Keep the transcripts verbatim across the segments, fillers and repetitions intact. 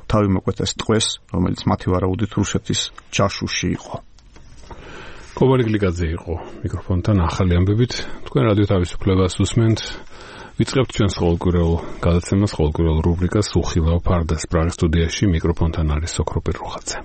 თავი მოკვეთეს ტყვეს, რომელიც მათი ვარაუდით რუსეთის ჯაშუში იყო. კობალი გლიკაძე იყო მიკროფონთან ახალი ამბებით. თქვენ რადიო თავისუფლებას უსმენთ. ვიწყებთ ჩვენს ყოველკვირეულ გადაცემას, ყოველკვირეულ რუბრიკას უხილავ ფარდას. პრაღის სტუდიაში მიკროფონთან არის სოქრო პირრუხაძე.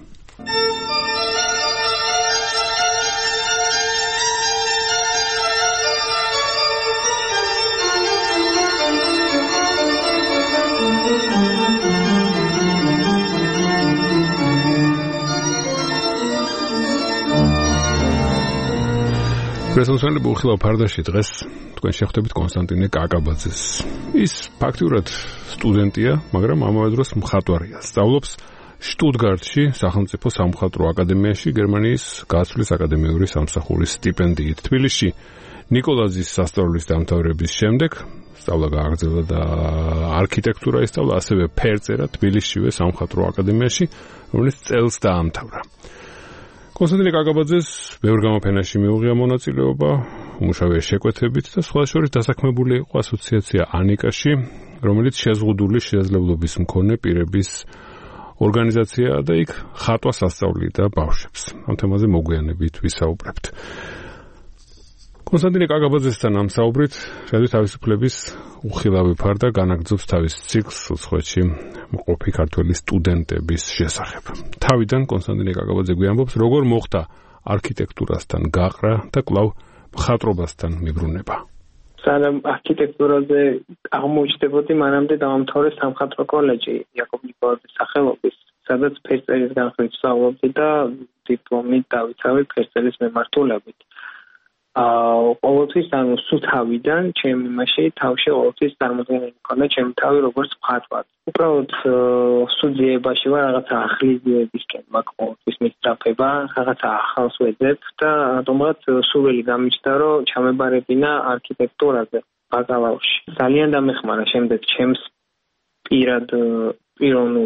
პრესონსონები უხილავ ფარდაში დღეს თქვენ შეხვდებით კონსტანტინე კაკაბაძეს. ის ფაქტიურად სტუდენტია, მაგრამ ამავე დროს მხატვარია. სწავლობს შტუტგარტში, სახელმწიფო სამხატვრო აკადემიაში, გერმანიის გასვლის აკადემიური სამსახურის სტიპენდიით. თბილისში ნიკოლაძის სასწავლებლის დამთავრების შემდეგ სწავლა გააგრძელა და არქიტექტურა ისწავლა, ასევე ფერწერა თბილისშივე სამხატვრო აკადემიაში, რომელიც წელს დაამთავრა. კონსტანტინე კაკაბაძეს ბევრ გამოფენაში მიუღია მონაწილეობა, უმუშავია შეკვეთებით და სხვა შორის დასაქმებული იყო ასოციაცია ანიკაში, რომელიც შეზღუდული შესაძლებლობის მქონე პირების ორგანიზაციაა და იქ ხატვას ასწავლიდა ბავშვებს. ამ თემაზე მოგვიანებით ვისაუბრებთ. კონსტანტინე კაკაბაძესთან ამ საუბრით რადიო თავისუფლების უხილავი ფარდა განაგრძობს თავის ციკლს უცხოეთში მყოფი ქართველი სტუდენტების შესახებ. თავიდან კონსტანტინე კაკაბაძე გვიამბობს, როგორ მოხდა არქიტექტურასთან გაყრა და კვლავ მხატვრობასთან მიბრუნება. სანამ არქიტექტურაზე აღმოჩნდებოდი, მანამდე დავამთავრე სამხატვრო კოლეჯი იაკობ ნიკოლაძის სახელობის, სადაც ფერწერის განხრით ვსწავლობდი და დიპლომით დავიცავი ფერწერის მემართულებით. აა ყოველთვის ანუ სუთავიდან ჩემი მასში თავში ყოველთვის წარმოდგენილი მქონდა ჩემი თავი როგორც მხატვარ. უბრალოდ სტუდიებაში ვარ, რაღაცა ახალი იდეებისკენ მაქვს ყოველთვის მისწრაფება, რაღაცა ახალს ვეძებ და რატომღაც სურვილი გამიჩნდა, რომ ჩამებარებინა არქიტექტურაზე ბაკალავრში. ძალიან დამეხმარა შემდეგ ჩემს პირად პიროვნულ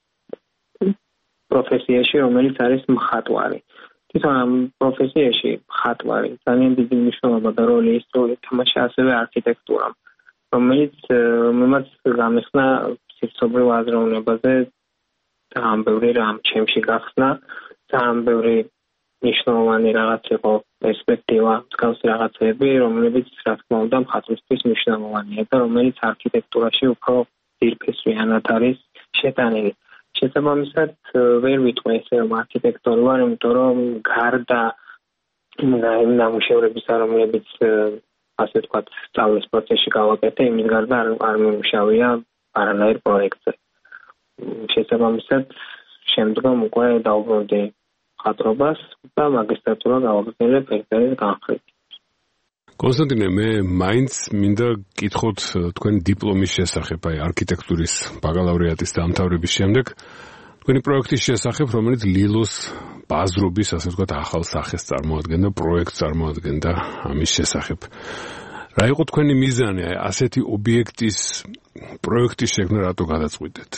პროფესიაში, რომელიც არის მხატვარი. თვითონ ამ პროფესიაში მხატვარი ძალიან დიდი მნიშვნელობა და როლი ითამაშა ასევე არქიტექტურამ, რომელიც მომაც გამეხსნა სიცოცხლე აზროვნებაზე ძალიან ბევრი რამ ჩემში გახსნა, ძალიან ბევრი მნიშვნელოვანი რაღაც იყო პერსპექტივა, მსგავსი რაღაცები, რომლებიც რა თქმა უნდა მხატვრისთვის მნიშვნელოვანია და რომელიც არქიტექტურაში უფრო ძირფესვიანად არის შეტანილი. შესაბამისად ვერ ვიტყვი ესე რომ არქიტექტორი ვარ, იმიტომ რომ გარდა იმ ნამუშევრებისა, რომლებიც ასე ვთქვათ სწავლის პროცესში გავაკეთე, იმის გარდა არ მიმუშავია არანაირ პროექტზე. შესაბამისად შემდგომ უკვე დავუბრუნდი მხატვრობას და მაგისტრატურა გავაგრძელე ფერწერის განხრით. კონსტანტინე, მე მაინც მინდა გკითხოთ თქვენი დიპლომის შესახებ, აი არქიტექტურის ბაკალავრიატის დამთავრების შემდეგ, თქვენი პროექტის შესახებ, რომელიც ლილოს ბაზრობის, ასე ვთქვათ, ახალ სახეს წარმოადგენდა, პროექტს წარმოადგენდა ამის შესახებ. რა იყო თქვენი მიზანი, აი ასეთი ობიექტის პროექტის შექმნა რატო გადაწყვიტეთ?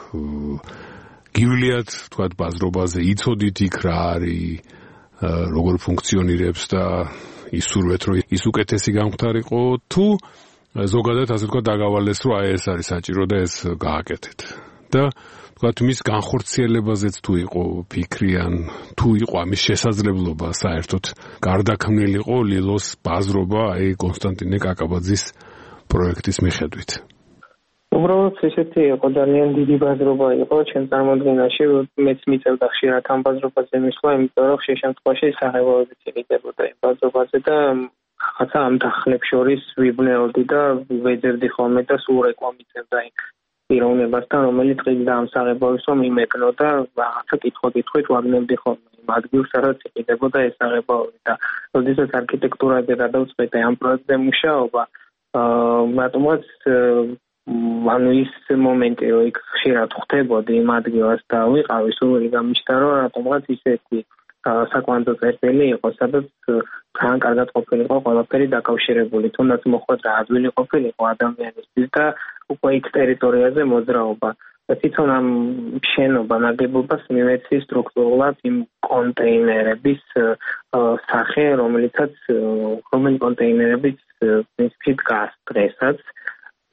გივლიათ, ვთქვათ, ბაზრობაზე, იცოდით იქ რა არის, როგორ ფუნქციონირებს და ისურვეთ, რომ ის უკეთესი გამختارიყო, თუ ზოგადად ასე ვთქვათ დაგავალეს, რომ აი ეს არის საჭირო და ეს გააკეთეთ. და ვთქვათ მის განხორციელებაზეც თუ იყო ფიქრი ან თუ იყო ამის შესაძლებლობა საერთოდ გარდაქმნილიყო ლილოს ბაზრობა აი კონსტანტინე კაკაბაძის პროექტის მიხედვით. უბრალოდ ესეთი იყო ძალიან დიდი ბაზრობა იყო ჩემ წარმოდგენაში, მეც მიწევდა ხშირად ამ ბაზრობაზე მისვლა, იმიტომ რომ ხშირ შემთხვევაში საღებავებით იყიდებოდა იმ ბაზრობაზე და რაღაცა ამ დახლებს შორის ვიბნეოდი და ვეძებდი ხოლმე და სულ რეკვა მიწევდა იქ პიროვნებასთან, რომელიც ყიდდა ამ საღებავებს რომ იმეკნო და რაღაცა კითხვა-კითხვით ვაგნებდი ხოლმე იმ ადგილს, სადაც იყიდებოდა ეს საღებავები და როდესაც არქიტექტურაზე გადავწყვეტე ამ პროექტზე მუშაობა, რატომღაც ანუ ის მომენტი, რომ იქ ხშირად ხვდებოდი იმ ადგილას და ვიყავი, სურვილი გამიჩნდა, რომ რატომღაც ისეთი საკვანძო წერტილი იყო, სადაც ძალიან კარგად ყოფილიყო ყველაფერი დაკავშირებული, თუნდაც მოხვედრა ადვილი ყოფილიყო ადამიანისთვის და უკვე იქ ტერიტორიაზე მოძრაობა. და თვითონ ამ შენობა ნაგებობას მივეცი სტრუქტურულად იმ კონტეინერების სახე, რომელიცაც რომელი კონტეინერებიც პრინციპით დგას დღესაც.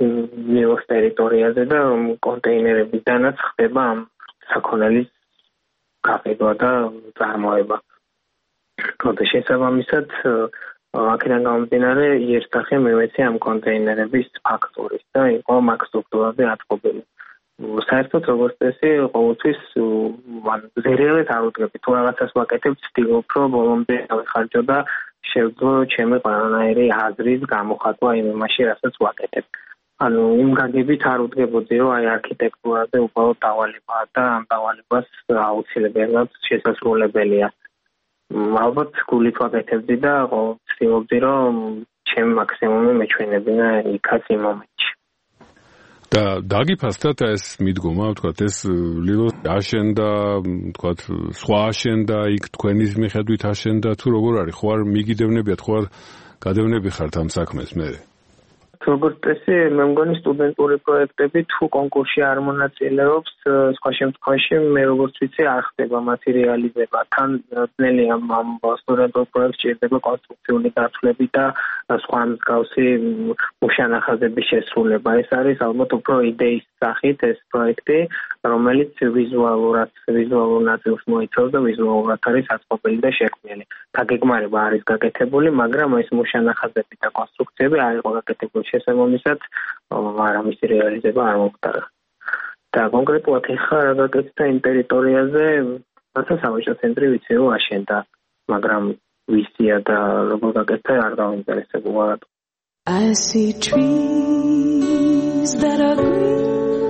ნილოს ტერიტორიაზე და კონტეინერების დანაც ხდება ამ საქონელის გაყიდვა და წარმოება. როდის შესაბამისად აქედან გამომდინარე იერსახე მივეცე ამ კონტეინერების ფაქტურის და იყო მაგ სტრუქტურაზე ატყობილი. საერთოდ როგორც წესი ყოველთვის ზერელეთ არ უდგები თუ რაღაცას ვაკეთებ ვცდილობ რომ ბოლომდე ავიხარჯო და შევძლო ჩემი ყველანაირი აზრის გამოხატვა იმ იმაში რასაც ვაკეთებ. ანუ იმ გაგებით არ უდგებოდი რომ აი არქიტექტურაზე უბრალოდ დავალებაა და ამ დავალებას აუცილებლად შესაძლებელია. ალბათ გულით ვაკეთებდი და ვცდილობდი რომ ჩემი მაქსიმუმი მეჩვენებინა იქაც იმ მომენტში. და დაგიფასდათ ეს მიდგომა, ვთქვათ, ეს ლილო აშენდა, ვთქვათ, სხვა აშენდა, იქ თქვენის მიხედვით აშენდა, თუ როგორ არის, ხო არ მიგიდევნებიათ, ხო არ გადევნები ხართ ამ საქმეს მე? როგორც წესი, მე მგონი სტუდენტური პროექტები თუ კონკურსში არ მონაწილეობს, სხვა შემთხვევაში მე როგორც ვიცი, არ ხდება მათი რეალიზება. თან ძნელია ამ სტუდენტურ პროექტს ჭირდება კონსტრუქციული დათვლები და სხვა მსგავსი მუშანახაზების შესრულება. ეს არის ალბათ უფრო იდეის სახით ეს პროექტი, რომელიც ვიზუალურად, ვიზუალურ ნაწილს მოიცავს და ვიზუალურად არის აწყობილი და შექმნილი. დაგეგმარება არის გაკეთებული, მაგრამ ეს მუშანახაზები და კონსტრუქციები არ იყო გაკეთებული. შესაბამისად, არამისი რეალიზება არ მოხდა. და კონკრეტულად ეხლა რა გაკეთდა იმ ტერიტორიაზე, რათა საბჭოთა ცენტრი ვიცი რომ აშენდა, მაგრამ ვისია და როგორ გაკეთდა არ დავინტერესებულა. I see trees that are green,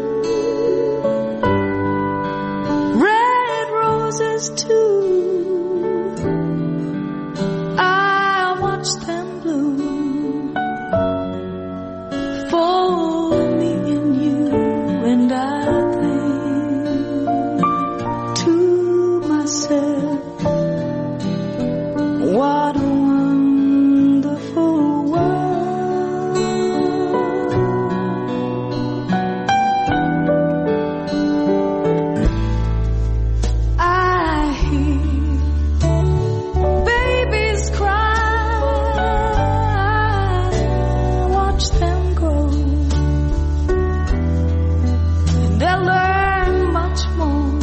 red roses too. I watch them bloom for me and you, and I think to myself, what a wonderful world. I hear babies cry, watch them grow, and they'll learn much more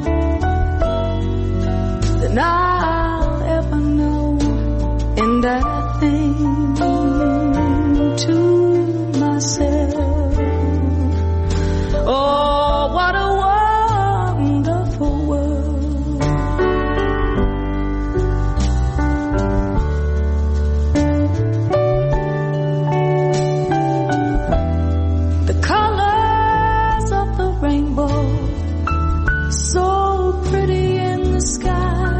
than I'll ever know. And I think to myself, oh, what a wonderful world. The colors of the rainbow, so pretty in the sky,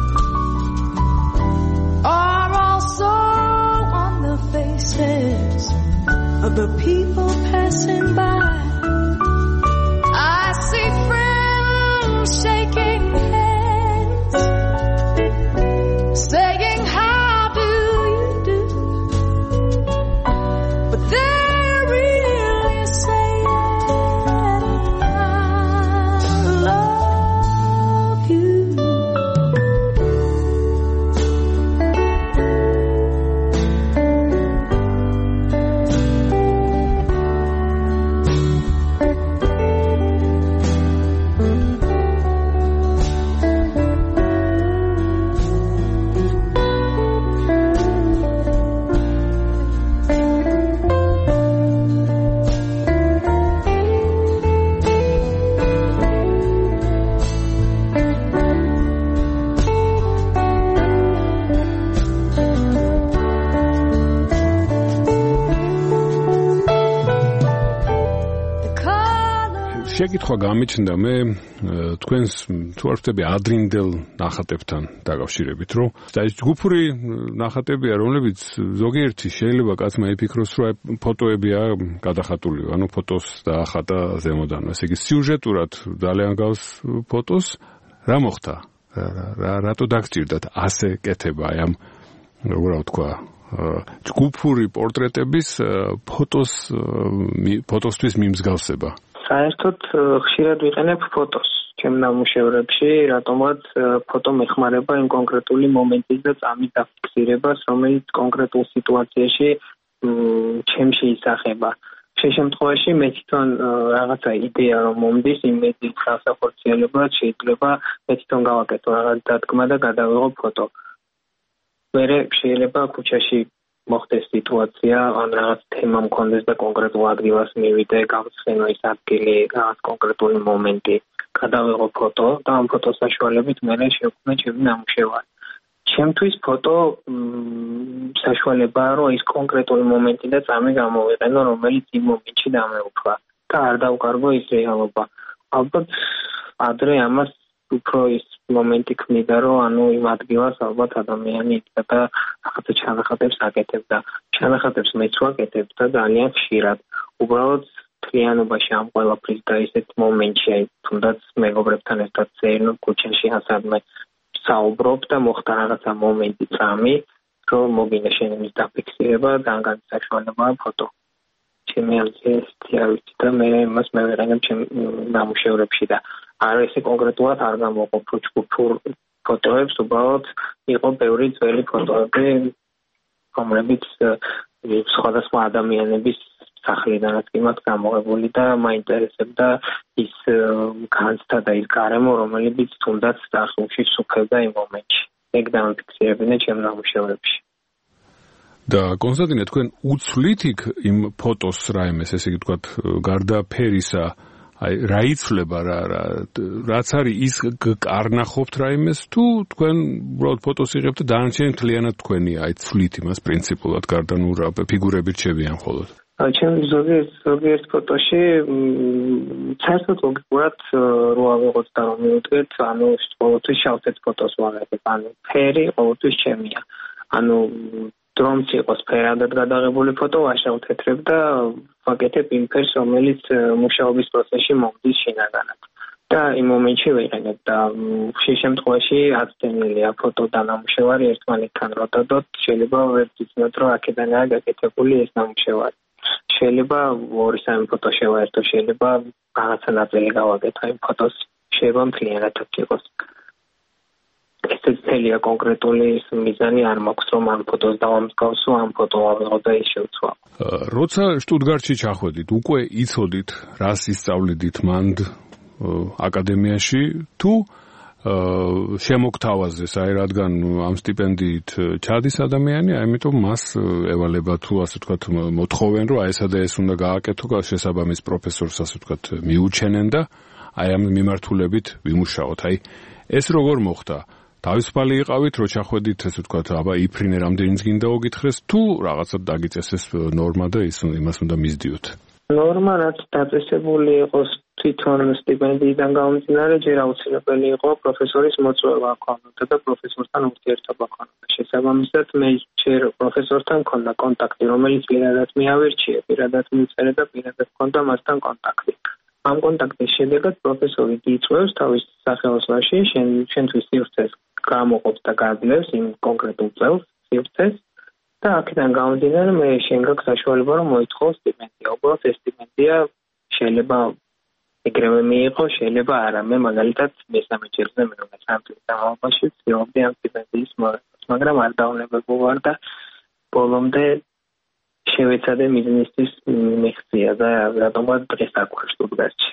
are also on the faces of the people passing by. I see friends shaking hands, saying, how do you do? But they're really saying, I love you. შეკითხვა გამიჩნდა მე თქვენს თუ არ ვთქვი ადრინდელ ნახატებთან დაკავშირებით, რომ ეს ჯგუფური ნახატებია, რომლებიც ზოგიერთი შეიძლება კაცმა იფიქროს, რომ ფოტოებია გადახატული, ანუ ფოტოს დაახატა ზემოდან. ესე იგი სიუჟეტურად ძალიან გავს ფოტოს. რა მოხდა? რა რატო დაგჭირდათ ასე კეთება აი ამ როგორ ვთქვა ჯგუფური პორტრეტების ფოტოს ფოტოსთვის მიმსგავსება? საერთოდ ხშირად ვიყენებ ფოტოს ჩემ ნამუშევრებში, რატომაც ფოტო მეხმარება იმ კონკრეტული მომენტის და წამის დაფიქსირებას, რომელიც კონკრეტულ სიტუაციაში ჩემში ისახება. შემთხვევაში მე თვითონ რაღაცა იდეა რომ მომდის იმედი ხალხსახორციელებლად შეიძლება მე თვითონ გავაკეთო რაღაც დადგმა და გადავიღო ფოტო. მერე შეიძლება ქუჩაში მოხდეს სიტუაცია, ან რაღაც თემა მქონდეს და კონკრეტულ ადგილას მივიდე, გავცხენო ის ადგილი, რაღაც კონკრეტული მომენტი, გადავიღო ფოტო და ამ ფოტოს საშუალებით მერე შევქმნე ჩემი ნამუშევარი. ჩემთვის ფოტო საშუალებაა, რომ ის კონკრეტული მომენტი და წამი გამოვიყენო, რომელიც იმ მომენტში დამეუფლა და არ დავკარგო ის რეალობა. ალბათ ადრე ამას უფრო ის მომენტი ქმნიდა, რომ ანუ იმ ადგილას ალბათ ადამიანი იდგა და რაღაცა ჩანახატებს აკეთებდა. ჩანახატებს მეც ვაკეთებ და ძალიან ხშირად. უბრალოდ მთლიანობაში ამ ყველაფრის და ისეთ მომენტში, აი თუნდაც მეგობრებთან ერთად წერნო ქუჩაში ასადმე საუბრობ და მოხდა რაღაცა მომენტი წამი, რომ მოგინდა შენების დაფიქსირება და ან საშუალებაა ფოტო. ჩემი ამცეთი არ ვიცი და მე მას მევერანებ ჩემ ნამუშევრებში და არ ესე კონკრეტულად არ გამოვყოფ ჯგუფურ ფოტოებს, უბრალოდ იყო ბევრი ძველი ფოტოები, რომლებიც სხვადასხვა ადამიანების სახლიდანაც კი მათ გამოღებული და მაინტერესებდა ის განცდა და ის გარემო, რომელიც თუნდაც დასულში სუფევდა იმ მომენტში. ეგ დამიფიქსირებინე ჩემ ნამუშევრებში. და კონსტანტინე, თქვენ უცვლით იქ იმ ფოტოს რაიმეს, ესე იგი თქვათ, გარდა ფერისა, აი რა იცვლება რა რა რაც არის ის კარნახობთ რაიმეს თუ თქვენ უბრალოდ ფოტოს იღებთ და დანარჩენი მთლიანად თქვენია, აი ცვლით იმას პრინციპულად გარდა ნუ რა ფიგურები რჩებიან მხოლოდ. ჩემ ზოგიერთ ზოგიერთ ფოტოში საერთოდ ლოგიკურად რო ავიღოთ და რომ მივუდგეთ, ანუ ყოველთვის შავ-თეთრ ფოტოს ვაღებებ, ანუ ფერი ყოველთვის ჩემია. ანუ დრომც იყოს ფერადად გადაღებული ფოტო, ვაშავ-თეთრებ და ვაკეთებ იმ ფერს, რომელიც მუშაობის პროცესში მომდის შინაგანად. და იმ მომენტში ვიყენებ და ხშირ შემთხვევაში აცდენილია ფოტო და ნამუშევარი ერთმანეთთან რო დადოთ, შეიძლება ვერ ვიცნოთ, რომ აქედანაა გაკეთებული ეს ნამუშევარი. შეიძლება ორი სამი ფოტო შევაერთო, შეიძლება რაღაცა ნაწილი გავაკეთო იმ ფოტოს, შეიძლება მთლიანადაც იყოს. ეს целია კონკრეტული მიზანი არ მაქვს, რომ ამ ფოტოს დავამსგავსო, ამ ფოტო ავიღო და ის შევცვალო. როცა შტუტგარტში ჩახვედით, უკვე იცოდით, რას ისწავლიდით მანდ აკადემიაში, თუ შემოგთავაზეს, აი რადგან ამ სტიპენდიით ჩადის ადამიანი, ამიტომ მას ევალება თუ ასე ვთქვათ მოთხოვენ, რომ აი ესა და ეს უნდა გააკეთო, შესაბამის პროფესორს ასე ვთქვათ მიუჩენენ და აი ამ მიმართულებით ვიმუშაოთ. აი ეს როგორ მოხდა? თავისუფალი იყავით, რო ჩახვედით, ასე ვთქვათ, აბა იფრინე რამდენიც გინდა ოგითხრეს, თუ რაღაცა დაგიწეს ეს ნორმა და ის იმას უნდა მისდიოთ. ნორმა რაც დაწესებული იყოს თვითონ სტიპენდიიდან გამომდინარე, ჯერ აუცილებელი იყო პროფესორის მოწვევა ქონოდა და პროფესორთან ურთიერთობა ქონოდა. შესაბამისად, მე ჯერ პროფესორთან მქონდა კონტაქტი, რომელიც პირადად მიავირჩიე, პირადად მიწერე და პირადად მქონდა მასთან კონტაქტი. ამ კონტაქტის შედეგად პროფესორი იწვევს თავის სახელოსნოში შენ შენთვის სივრცეს გამოყოფს და გაძლევს იმ კონკრეტულ წელს სივრცეს და აქედან გამომდინარე მე შენ გაქვს საშუალება რომ მოითხოვ სტიპენდია. უბრალოდ ეს სტიპენდია შეიძლება ეგრევე მიიღო, შეიძლება არა. მე მაგალითად მესამე ჯერზე მე რომ სამ წლის განმავლობაში ვცდილობდი ამ სტიპენდიის მიღებას, მაგრამ არ დაუნებებო ვარ და ბოლომდე შევეცადე მიზნისთვის მიღწია და რატომაც დღეს აქ ვარ შტუტგარტში.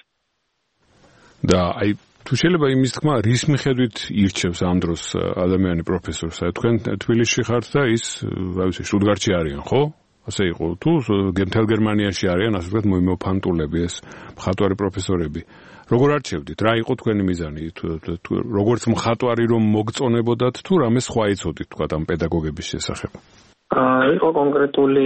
და აი თუ შეიძლება იმის თქმა, რის მიხედვით ირჩევს ამ დროს ადამიანი პროფესორს? აი თქვენ თბილისში ხართ და ის, რა ვიცი, შტუტგარტში არიან, ხო? ასე იყო. თუ მთელ გერმანიაში არიან, ასე ვთქვათ, მომოფანტულები ეს მხატვარი პროფესორები. როგორ არჩევდით? რა იყო თქვენი მიზანი? თუ როგორც მხატვარი რომ მოგწონებოდათ თუ რამე სხვა იცოდით, თქვათ, ამ პედაგოგების შესახებ? იყო კონკრეტული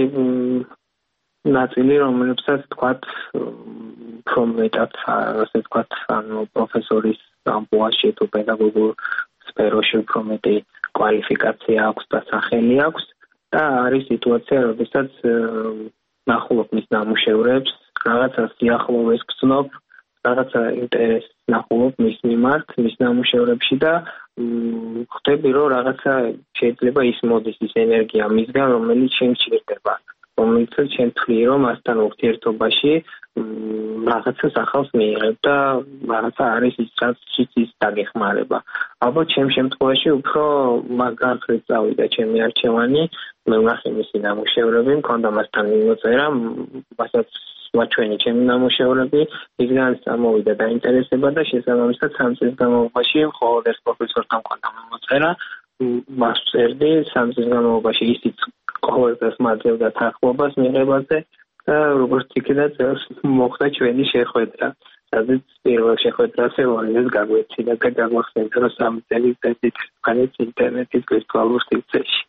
ნაწილი, რომელსაც თქვათ რომ მეტად ასე თქვათ, ანუ პროფესორის ამბუაში თუ პედაგოგურ სფეროში უფრო მეტი კვალიფიკაცია აქვს და სახელი აქვს და არის სიტუაცია, როდესაც ნახულობ მის ნამუშევრებს, რაღაცა სიახლოვეს გრძნობ, რაღაცა ინტერესს ნახულობ მის მიმართ, მის ნამუშევრებში და ხვდები, რომ რაღაცა შეიძლება ის მოდის, ის ენერგია მისგან, რომელიც შენ ჭირდება, რომელიც შენ თვლი, რომ მასთან ურთიერთობაში რაღაცას ახალს მიიღებ და რაღაცა არის ის, რაც ის დაგეხმარება. ალბათ ჩემ შემთხვევაში უფრო მაგარხრით წავიდა ჩემი არჩევანი, მე ვნახე მისი ნამუშევრები, მქონდა მასთან მიმოწერა, მასაც სხვა ჩვენი ჩემი ნამუშევრები ისგან სამოვიდა დაინტერესება და შესაბამისად სამ წლის განმავლობაში მხოლოდ ერთ პროფესორთან მქონდა მომწერა მას წერდი სამ წლის განმავლობაში ისიც ყოველდღეს მაძლევდა თანხმობას მიღებაზე და როგორც იქნებ მოხდა ჩვენი შეხვედრა სადაც პირველ შეხვედრაზე ორიებს გაგვეცინა და გაგვახსენდა რომ სამი წელი წელით ხანით ინტერნეტის ვირტუალურ სივრცეში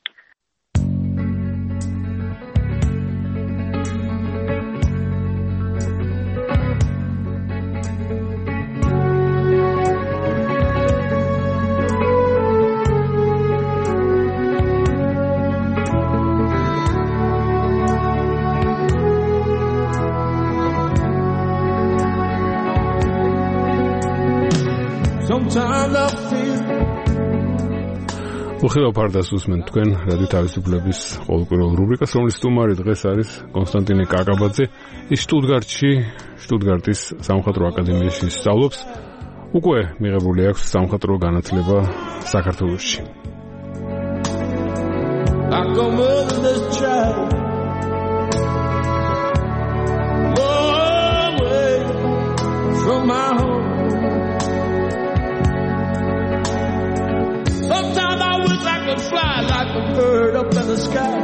უხილავ ფარდას უსმენთ თქვენ რადიო თავისუფლების ყოველკვირეულ რუბრიკას, რომლის სტუმარი დღეს არის კონსტანტინე კაკაბაძე. ის შტუტგარტში, შტუტგარტის სამხატვრო აკადემიაში სწავლობს. უკვე მიღებული აქვს სამხატვრო განათლება საქართველოში. Fly like a bird up in the sky.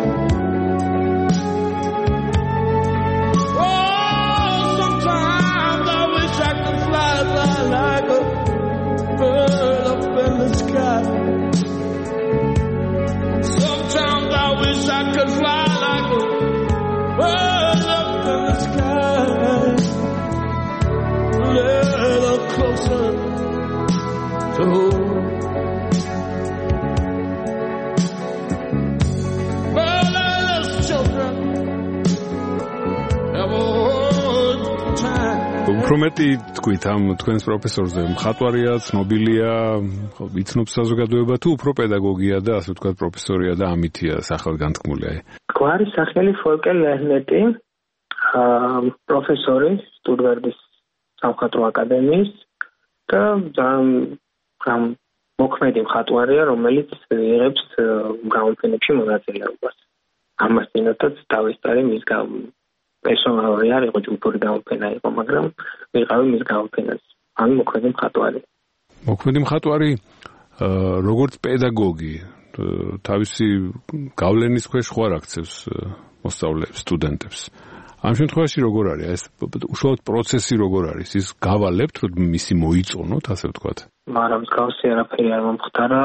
Oh, sometimes I wish I could fly, fly like a bird up in the sky. Sometimes I wish I could fly like a bird up in the sky. A little closer to home. უფრო მეტი თქვით ამ თქვენს პროფესორზე, მხატვარია, ცნობილია, იცნობს საზოგადოება თუ უფრო პედაგოგია და ასე ვთქვათ პროფესორია და ამითია სახელად განთქმული? გვარი სახელი ფოლკე ლერნეტი, პროფესორი შტუტგარტის სამხატვრო აკადემიის და ამ მოქმედი მხატვარია, რომელიც იღებს გამოფენებში მონაწილეობას. ამასთანავე დავესწარი მის პერსონალური არ იყო ჯგუფური გამოფენა იყო, მაგრამ ვიყავი მის გამოფენას. ან მოქმედი მხატვარი. მოქმედი მხატვარი როგორც პედაგოგი თავისი გავლენის ქვეშ ხوار აქცევს მოსწავლეებს, სტუდენტებს. ამ შემთხვევაში როგორ არის ეს უშუალოდ პროცესი როგორ არის? ის გავალებთ რომ მისი მოიწონოთ, ასე ვთქვათ. მაგრამ მსგავსი არაფერი არ მომხდარა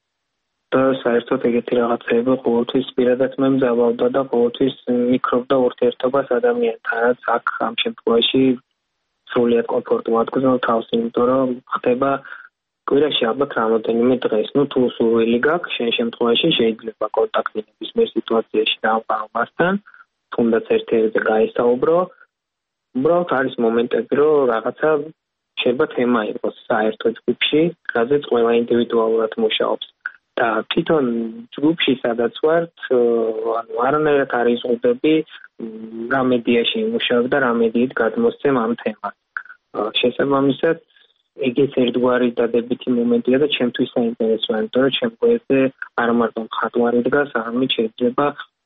და საერთოდ ეგეთი რაღაცები ყოველთვის პირადად მე მძაბავდა და ყოველთვის მიკრობდა ურთიერთობას ადამიანთანაც. აქ ამ შემთხვევაში სრულიად კომფორტულად გრძნო თავს, იმიტომ რომ ხდება კვირაში ალბათ რამოდენიმე დღეს. ნუ თუ სურვილი გაქვს, შენ შემთხვევაში შეიძლება კონტაქტი ნებისმიერ სიტუაციაში დავყავ მასთან, თუნდაც ერთ-ერთზე გაესაუბრო. უბრალოდ არის მომენტები, რომ რაღაცა შეიძლება თემა იყოს საერთო ჯგუფში, რაზეც ყველა ინდივიდუალურად მუშაობს. და თვითონ ჯგუფში სადაც ვართ, ანუ არანაირად არ იზღუდები რა მედიაში მუშაობ და რა მედიით გადმოსცემ ამ თემას. შესაბამისად, ეგეც ერთგვარი დადებითი მომენტია და ჩემთვის საინტერესოა, იმიტომ რომ ჩემ გვერდზე არა მარტო მხატვარი დგას, არამედ შეიძლება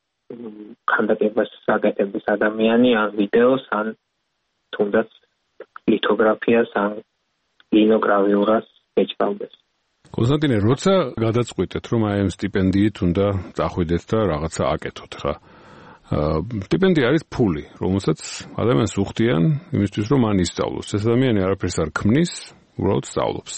ქანდაკებას აკეთებს ადამიანი, ან ვიდეოს, ან თუნდაც ლითოგრაფიას, ან ლინოგრავიურას ეჭვავდეს. კონსტანტინე, როცა გადაწყვიტეთ, რომ აი ამ სტიპენდიით უნდა წახვიდეთ და რაღაცა აკეთოთ, ხა? სტიპენდია არის ფული, რომელსაც ადამიანს უხდიან იმისთვის, რომ მან ისწავლოს. ეს ადამიანი არაფერს არ ქმნის, უბრალოდ სწავლობს.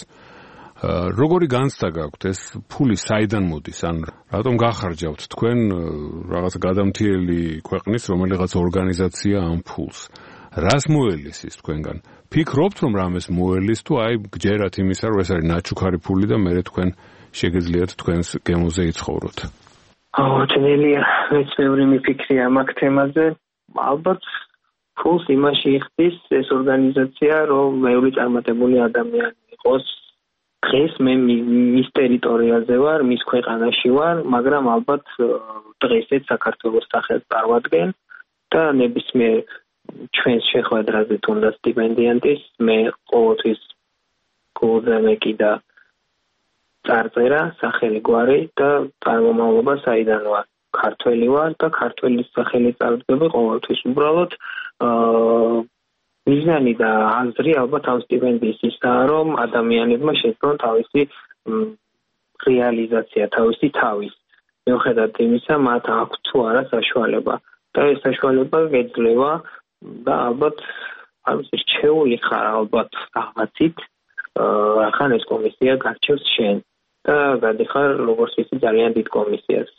როგორი განცდა გაქვთ ეს ფული საიდან მოდის? ან რატომ გახარჯავთ თქვენ რაღაც გადამთიელი ქვეყნის რომელიღაც ორგანიზაცია ამ ფულს? რას მოელის ის თქვენგან? ფიქრობთ რომ რამეს მოელის თუ აი გჯერათ იმისა რომ ეს არის ნაჩუქარი ფული და მე თქვენ შეგეძლიათ თქვენს გემოზე იცხოვროთ? აუ, ძნელია, მეც ბევრი მიფიქრია მაგ თემაზე. ალბათ ფულს იმაში იხდის ეს ორგანიზაცია, რომ მეური წარმატებული ადამიანი იყოს. დღეს მე მის ტერიტორიაზე ვარ, მის ქვეყანაში ვარ, მაგრამ ალბათ დღესაც საქართველოს სახელს წარვადგენ და ნებისმიერ ჩვენს შეხვედრაზე თუნდაც სტიპენდიანტის მე ყოველთვის გულზე მეკიდა წარწერა, სახელი გვარი და წარმომავლობა საიდან ვარ. ქართველი ვარ და ქართველის სახელი წარდგები ყოველთვის. უბრალოდ მიზანი და აზრი ალბათ ამ სტიპენდიის ისაა, რომ ადამიანებმა შეძლონ თავისი რეალიზაცია, თავისი თავის. მიუხედავად იმისა, მათ აქვთ თუ არა საშუალება და ეს საშუალება გეძლევა და ალბათ ამ რჩეული ხარ ალბათ რაღაცით, ახან ეს კომისია გარჩევს შენ და გადიხარ როგორც ისე ძალიან დიდ კომისიას.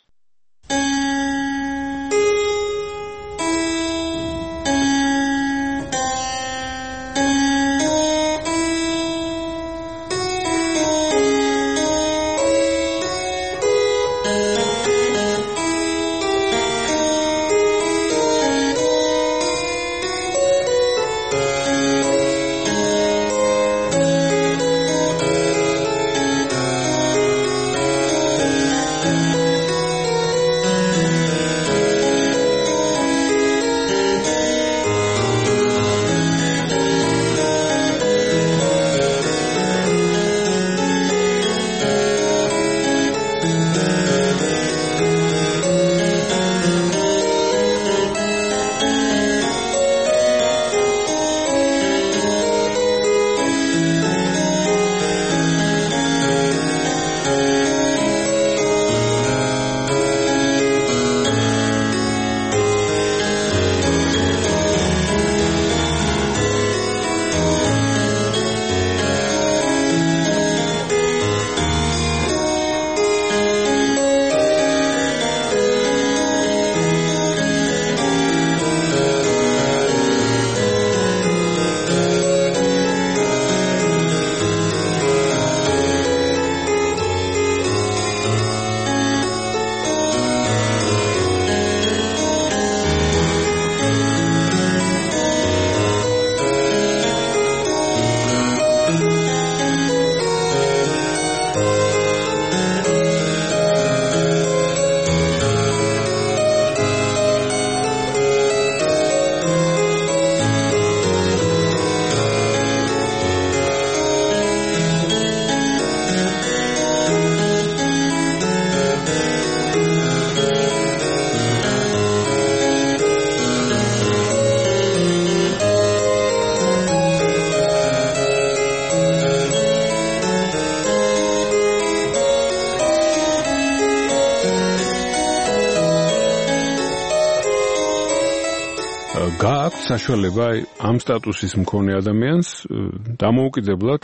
გააქვს საშუალება ამ სტატუსის მქონე ადამიანს დამოუკიდებლად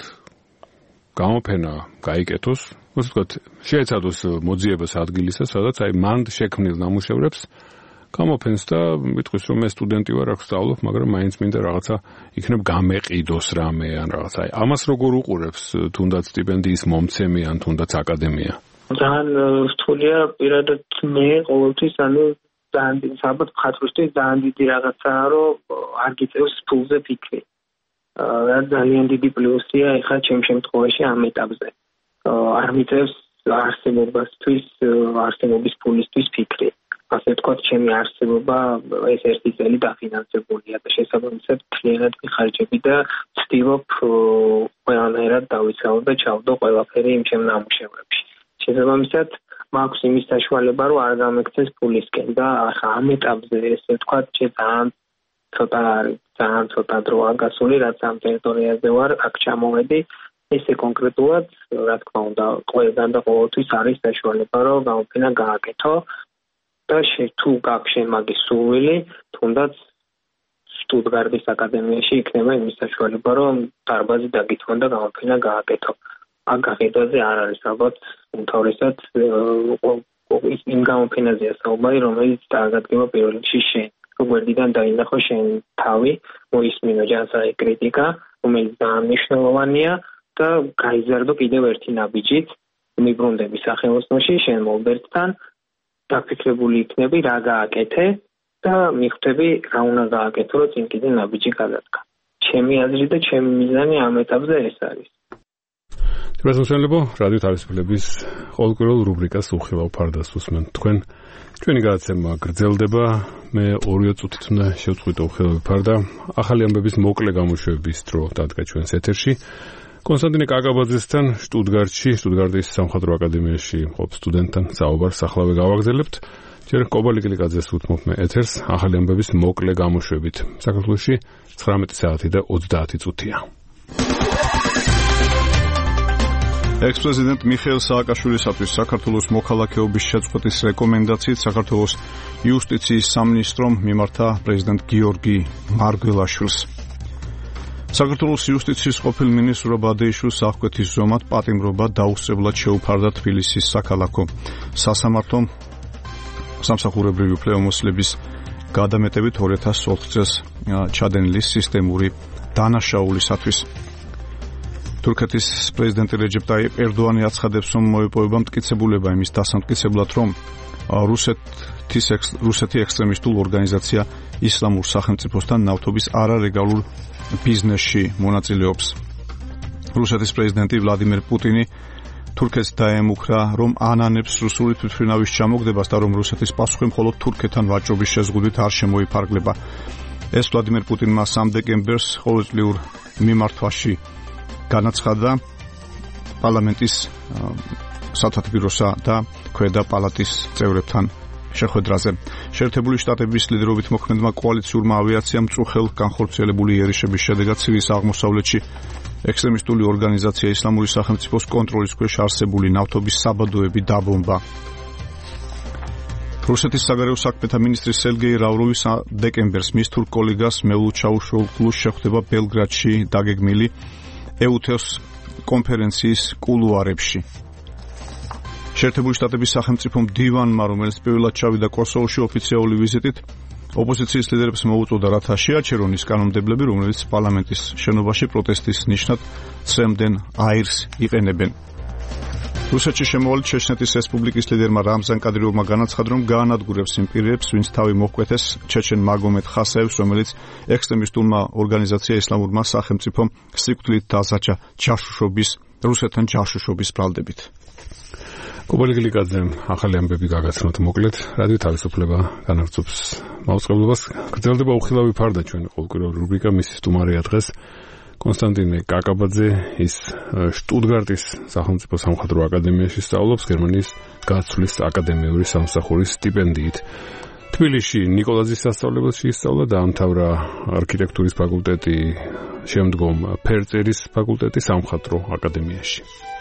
გამოფენა გაიკეთოს, ასე ვთქვათ, შეეცადოს მოძიებას ადგილისა, სადაც აი მან შექმნილ ნამუშევრებს გამოფენს და მითხვის რომ მე სტუდენტი ვარ, აქ ვსწავლობ, მაგრამ მაინც მინდა რაღაცა იქნებ გამეყიდოს რამე ან რაღაცა. აი ამას როგორ უყურებს თუნდაც სტიპენდიის მომცემი ან თუნდაც აკადემია? ძალიან რთულია პირადად მე ყოველთვის ანუ ალბათ მხატვრისთვის ძალიან დიდი რაღაცაა, რომ არ გიწევს ფულზე ფიქრი. რა ძალიან დიდი პლუსია ეხლა ჩემ შემთხვევაში ამ ეტაპზე. არ მიწევს არსებობასთვის, არსებობის ფულისთვის ფიქრი. ასე ვთქვათ, ჩემი არსებობა ეს ერთი წელი დაფინანსებულია და შესაბამისად მთლიანად მიხარჯები და ვცდილობ ყველანაირად დავიცავო და ჩავდო ყველაფერი იმ ჩემ ნამუშევრებში. შესაბამისად მაქვს იმის საშუალება, რომ არ გამექცეს ფულისკენ და ახლა ამ ეტაპზე ესე ვთქვათ, ძალიან ცოტა არის, ძალიან ცოტა დროა გასული, რაც ამ ტერიტორიაზე ვარ, აქ ჩამოვედი. ესე კონკრეტულად, რა თქმა უნდა, ყველგან და ყოველთვის არის საშუალება, რომ გამოფენა გააკეთო და თუ გაქვს შენ მაგის სურვილი, თუნდაც შტუტგარტის აკადემიაში იქნება იმის საშუალება, რომ დარბაზი დაგითმონ და გამოფენა გააკეთო. აქ გაყიდვაზე არ არის ალბათ უმთავრესად იმ გამოფენაზეა საუბარი, რომელიც დააგადგება პირველ რიგში შენ. გვერდიდან დაინახო შენ თავი, მოისმინო ჯანსაღი კრიტიკა, რომელიც ძალიან მნიშვნელოვანია და გაიზარდო კიდევ ერთი ნაბიჯით, მიბრუნდები სახელოსნოში, შენ მოლბერტთან, დაფიქრებული იქნები, რა გააკეთე და მიხვდები, რა უნდა გააკეთო, რომ წინ კიდე ნაბიჯი გადადგა. ჩემი აზრი და ჩემი მიზანი ამ ეტაპზე ეს არის. შემოსავლებო, რადიო თავისუფლების ყოველკვირეულ რუბრიკას უხილავ ფარდას უსმენთ თქვენ. ჩვენი გადაცემა გრძელდება. მე ორი წუთით უნდა შევწყვიტო უხილავი ფარდა. ახალი ამბების მოკლე გამოშვების დრო დადგა ჩვენს ეთერში. კონსტანტინე კაკაბაძესთან შტუტგარტში, შტუტგარტის სამხატვრო აკადემიაში მყოფ სტუდენტთან საუბარს ახლავე გავაგრძელებთ. ჯერ კობალიკილიკაძეს უთმობ მე ეთერს ახალი ამბების მოკლე გამოშვებით. საქართველოში ცხრამეტი საათი და ოცდაათი წუთია. ექს-პრეზიდენტ მიხეილ სააკაშვილისათვის საქართველოს მოქალაქეობის შეწყვეტის რეკომენდაციით საქართველოს იუსტიციის სამინისტრომ მიმართა პრეზიდენტ გიორგი მარგველაშვილს. საქართველოს იუსტიციის ყოფილ მინისტრ ბადეიშვილს აღკვეთის ზომად პატიმრობა დაუსწრებლად შეუფარდა თბილისის საქალაქო სასამართლომ სამსახურებრივი უფლებამოსილების გადამეტებით ორი ათას ოთხ წელს ჩადენილი სისტემური დანაშაულისათვის. თურქეთის პრეზიდენტი რეჯეპ ტაიპ ერდოანი აცხადებს, რომ მოიპოვება მტკიცებულება იმის დასამტკიცებლად, რომ რუსეთის რუსეთი ექსტრემისტულ ორგანიზაცია ისლამურ სახელმწიფოსთან ნავთობის არალეგალურ ბიზნესში მონაწილეობს. რუსეთის პრეზიდენტი ვლადიმერ პუტინი თურქეთს დაემუქრა, რომ ანანებს რუსული თვითმფრინავის ჩამოგდებას და რომ რუსეთის პასუხი მხოლოდ თურქეთთან ვაჭრობის შეზღუდვით არ შემოიფარგლება. ეს ვლადიმერ პუტინმა სამ დეკემბერს ყოველწლიურ მიმართვაში განაცხადა პარლამენტის სათათბიროსა და ქვედა პალატის წევრებთან შეხვედრაზე. შეერთებული შტატების ლიდერობით მოქმედმა კოალიციურმა ავიაციამ მწუხელ განხორციელებული იერიშების შედეგად სირიის აღმოსავლეთში ექსტრემისტული ორგანიზაცია ისლამური სახელმწიფოს კონტროლის ქვეშ არსებული ნავთობის საბადოები დაბომბა. რუსეთის საგარეო საქმეთა მინისტრი სერგეი ლავროვი დეკემბერს მის თურქ კოლეგას მევლუდ ჩავუშოგლუს შეხვდება ბელგრადში დაგეგმილი ეუთოს კონფერენციის კულუარებში. შეერთებული შტატების სახელმწიფო მდივანმა, რომელიც პირველად ჩავიდა კოსოვოში ოფიციალური ვიზიტით, ოპოზიციის ლიდერებს მოუწოდა, რათა შეაჩერონ ის კანონმდებლები, რომლებიც პარლამენტის შენობაში პროტესტის ნიშნად ცემდნენ აირს იყენებენ. რუსეთში შემოვალი ჩეჩნეთის რესპუბლიკის ლიდერმა რამზან კადიროვმა განაცხადა, რომ გაანადგურებს იმ პირებს, ვინც თავი მოჰკვეთეს ჩეჩენ მაგომედ ხასაევს, რომელიც ექსტრემისტულმა ორგანიზაცია ისლამურმა სახელმწიფომ სიკვდილით დასაჯა ჯაშუშობის, რუსეთთან ჯაშუშობის ბრალდებით. კობალიკილიკაძემ ახალი ამბები გაგაცნოთ მოკლედ, რადიო თავისუფლება განაგრძობს მაუწყებლობას. გრძელდება უხილავი ფარდა ჩვენი ყოველკვირეული რუბრიკა, მისი სტუმარია დღეს კონსტანტინე კაკაბაძე, ის შტუტგარტის სახელმწიფო სამხატვრო აკადემიაში სწავლობს გერმანიის გაცვლის აკადემიური სამსახურის სტიპენდიით. თბილისში ნიკოლაძის სასწავლებელში ისწავლა, დაამთავრა არქიტექტურის ფაკულტეტი, შემდგომ ფერწერის ფაკულტეტი სამხატვრო აკადემიაში.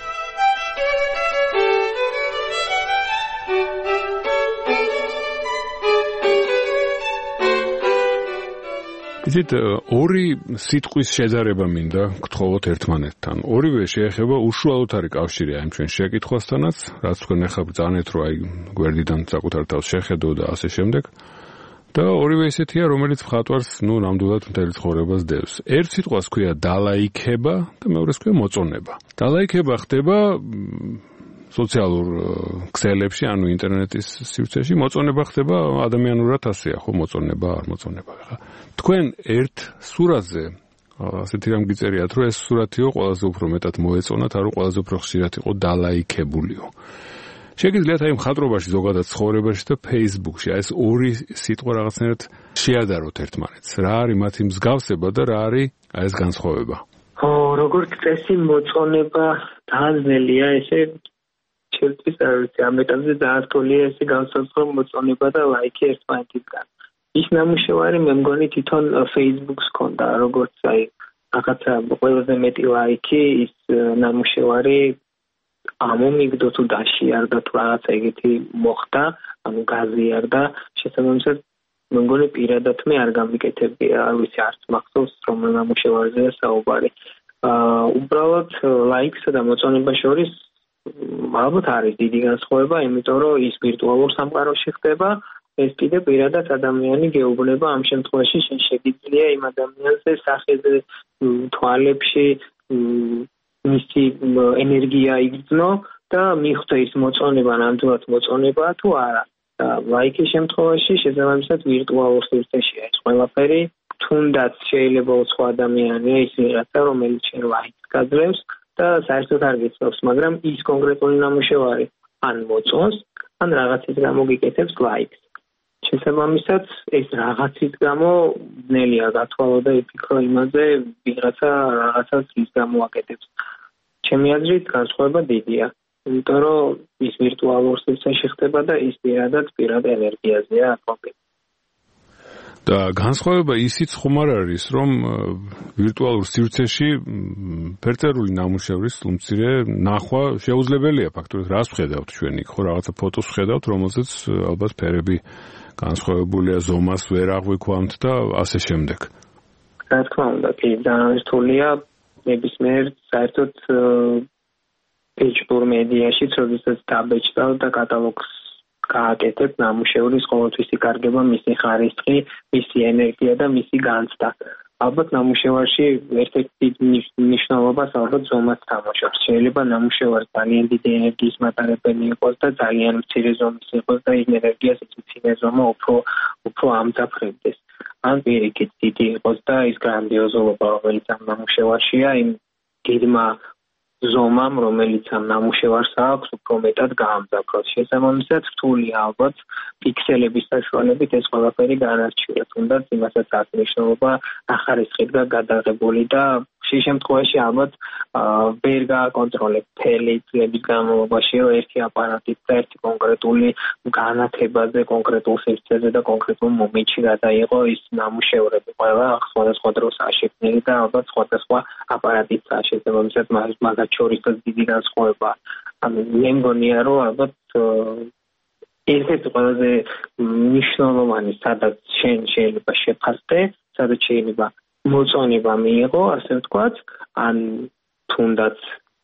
იცით, ორი სიტყვის შეჯარება მინდა გთხოვოთ ერთმანეთთან. ორივე შეეხება უშუალოდ არის კავშირია იმ ჩვენ შეკითხვასთანაც, რაც თქვენ ახლა ბრძანეთ, რომ აი გვერდიდან საკუთარ თავს შეხედო და ასე შემდეგ. და ორივე ისეთია, რომელიც მხატვარს, ნუ ნამდვილად მთელი ცხოვრებას დევს. ერთ სიტყვას ქვია დალაიქება და მეორეს ქვია მოწონება. დალაიქება ხდება სოციალურ ქსელებში, ანუ ინტერნეტის სივრცეში, მოწონება ხდება ადამიანურად ასეა, ხო, მოწონება, არ მოწონება. ხა თქვენ ერთ სურათზე ასეთი რამ გიწერიათ, რომ ეს სურათიო ყველაზე უფრო მეტად მოეწონათ, არო ყველაზე უფრო ხშირად იყო დალაიქებულიო. შეგიძლიათ აი მხატვრობაში, ზოგადად ცხოვრებაში და Facebook-ში აი ეს ორი სიტყვა რაღაცნაირად შეადაროთ ერთმანეთს. რა არის მათი მსგავსება და რა არის აი ეს განსხვავება? ო, როგორც წესი მოწონება დაძნელია, ესე შეიძლება არ ვიცი, ამ ეტაპზე დაასკოლია ესე განსაზღვრა მოწონება და ლაიქი ერთმანეთისგან. ის ნამუშევარი მე მგონი თვითონ Facebook-ს ქონდა, როგორც აი რაღაცა ყველაზე მეტი ლაიქი ის ნამუშევარი ამომიგდო თუ დაშიარდა თუ რაღაცა ეგეთი მოხდა, ანუ გაზიარდა, შესაბამისად მე მგონი პირადად მე არ გამიკეთებია, არ ვიცი, არც მახსოვს რომელ ნამუშევარზეა საუბარი. აა უბრალოდ ლაიქსა და მოწონებას შორის ალბათ არის დიდი განსხვავება, იმიტომ რომ ის ვირტუალურ სამყაროში ხდება, ეს კიდე პირადად ადამიანი გეუბნება, ამ შემთხვევაში შენ შეგიძლია იმ ადამიანზე სახეზე, თვალებში მისი ენერგია იგრძნო და მიხვდა ის მოწონება, ნამდვილად მოწონებაა თუ არა. და ლაიკის შემთხვევაში შესაბამისად ვირტუალურ სივრცეშია ეს ყველაფერი, თუნდაც შეიძლება უცხო ადამიანია ის ვიღაცა, რომელიც შენ ლაიქს გაძლევს და საერთოდ არ გიცნობს, მაგრამ ის კონკრეტული ნამუშევარი ან მოწონს, ან რაღაცის გამო გიკეთებს ლაიქს. შესაბამისად, ეს რაღაცის გამო ძნელია გათვალო და იფიქრო იმაზე, ვიღაცა რაღაცას რის გამო აკეთებს. ჩემი აზრით, განსხვავება დიდია. იმიტომ რომ ის ვირტუალურ სივრცეში ხდება და ის პირადად პირად ენერგიაზეა აკმაყოფილება. და განსხვავება ისიც ხომ არ არის, რომ ვირტუალურ სივრცეში ფერწერული ნამუშევრის მცირე ნახვა შეუძლებელია ფაქტობრივად. რას ვხედავთ ჩვენ იქ? ხო, რაღაცა ფოტოს ვხედავთ, რომელზეც ალბათ ფერები განსხვავებულია, ზომას ვერ აღვიქვამთ და ასე შემდეგ. რა თქმა უნდა, კი, ძალიან რთულია ნებისმიერ საერთოდ დიჯიტალურ მედიაში, როდესაც დაბეჭდავ და კატალოგს გააკეთებ ნამუშევრის ყოველთვისი კარგება, მისი ხარისხი, მისი ენერგია და მისი განცდა. ალბათ ნამუშევარში ერთ-ერთი მნიშვნელობას ალბათ ზომას თამაშობს. შეიძლება ნამუშევარი ძალიან დიდი ენერგიის მატარებელი იყოს და ძალიან მცირე ზომის იყოს და იმ ენერგიას ის მცირე ზომა უფრო უფრო ამძაფრებდეს. ან პირიქით დიდი იყოს და ის გრანდიოზულობა, რომელიც ამ ნამუშევარშია, იმ დიდმა ზომამ, რომელიც ამ ნამუშევარს აქვს, უფრო მეტად გაამძაფროს. შესაბამისად, რთულია ალბათ პიქსელების საშუალებით ეს ყველაფერი განარჩივა. თუნდაც იმასაც აქვს მნიშვნელობა ახარისხით და გადაღებული და ხშირ შემთხვევაში ალბათ ვერ გააკონტროლებ მთელი წლების განმავლობაში, რომ ერთი აპარატით და ერთი კონკრეტული განათებაზე, კონკრეტულ სივრცეზე და კონკრეტულ მომენტში გადაიღო ის ნამუშევრები. ყველა სხვადასხვა დროს აშექნილი და ალბათ სხვადასხვა აპარატით შესაბამისად მაგათ შორისაც დიდი განსხვავება. ანუ მე მგონია, რომ ალბათ ერთ-ერთი ყველაზე მნიშვნელოვანი, სადაც შენ შეიძლება შეფასდე, სადაც შეიძლება მოწონება მიიღო, ასე ვთქვათ, ან თუნდაც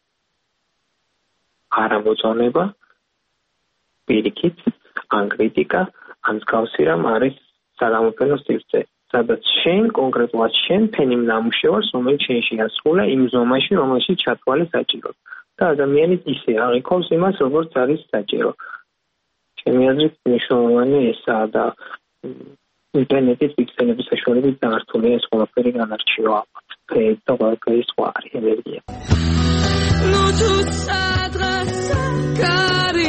არა მოწონება, პირიქით, ან კრიტიკა, ან მსგავსი რამ არის საგამოფენო სივრცე. სადაც შენ კონკრეტულად შენ ფენი ნამუშევარს, რომელიც შენში ასრულა იმ ზომაში, რომელშიც ჩათვალე საჭირო. და ადამიანი ისე აღიქოვს იმას, როგორც არის საჭირო. ჩემი აზრით მნიშვნელოვანი ესაა და ინტერნეტის პიქსელების საშუალებით დაართულია ეს ყველაფერი განარჩივა. ფერი და ყველაფერი სხვა არის ენერგია. Nu tu sadrasa cari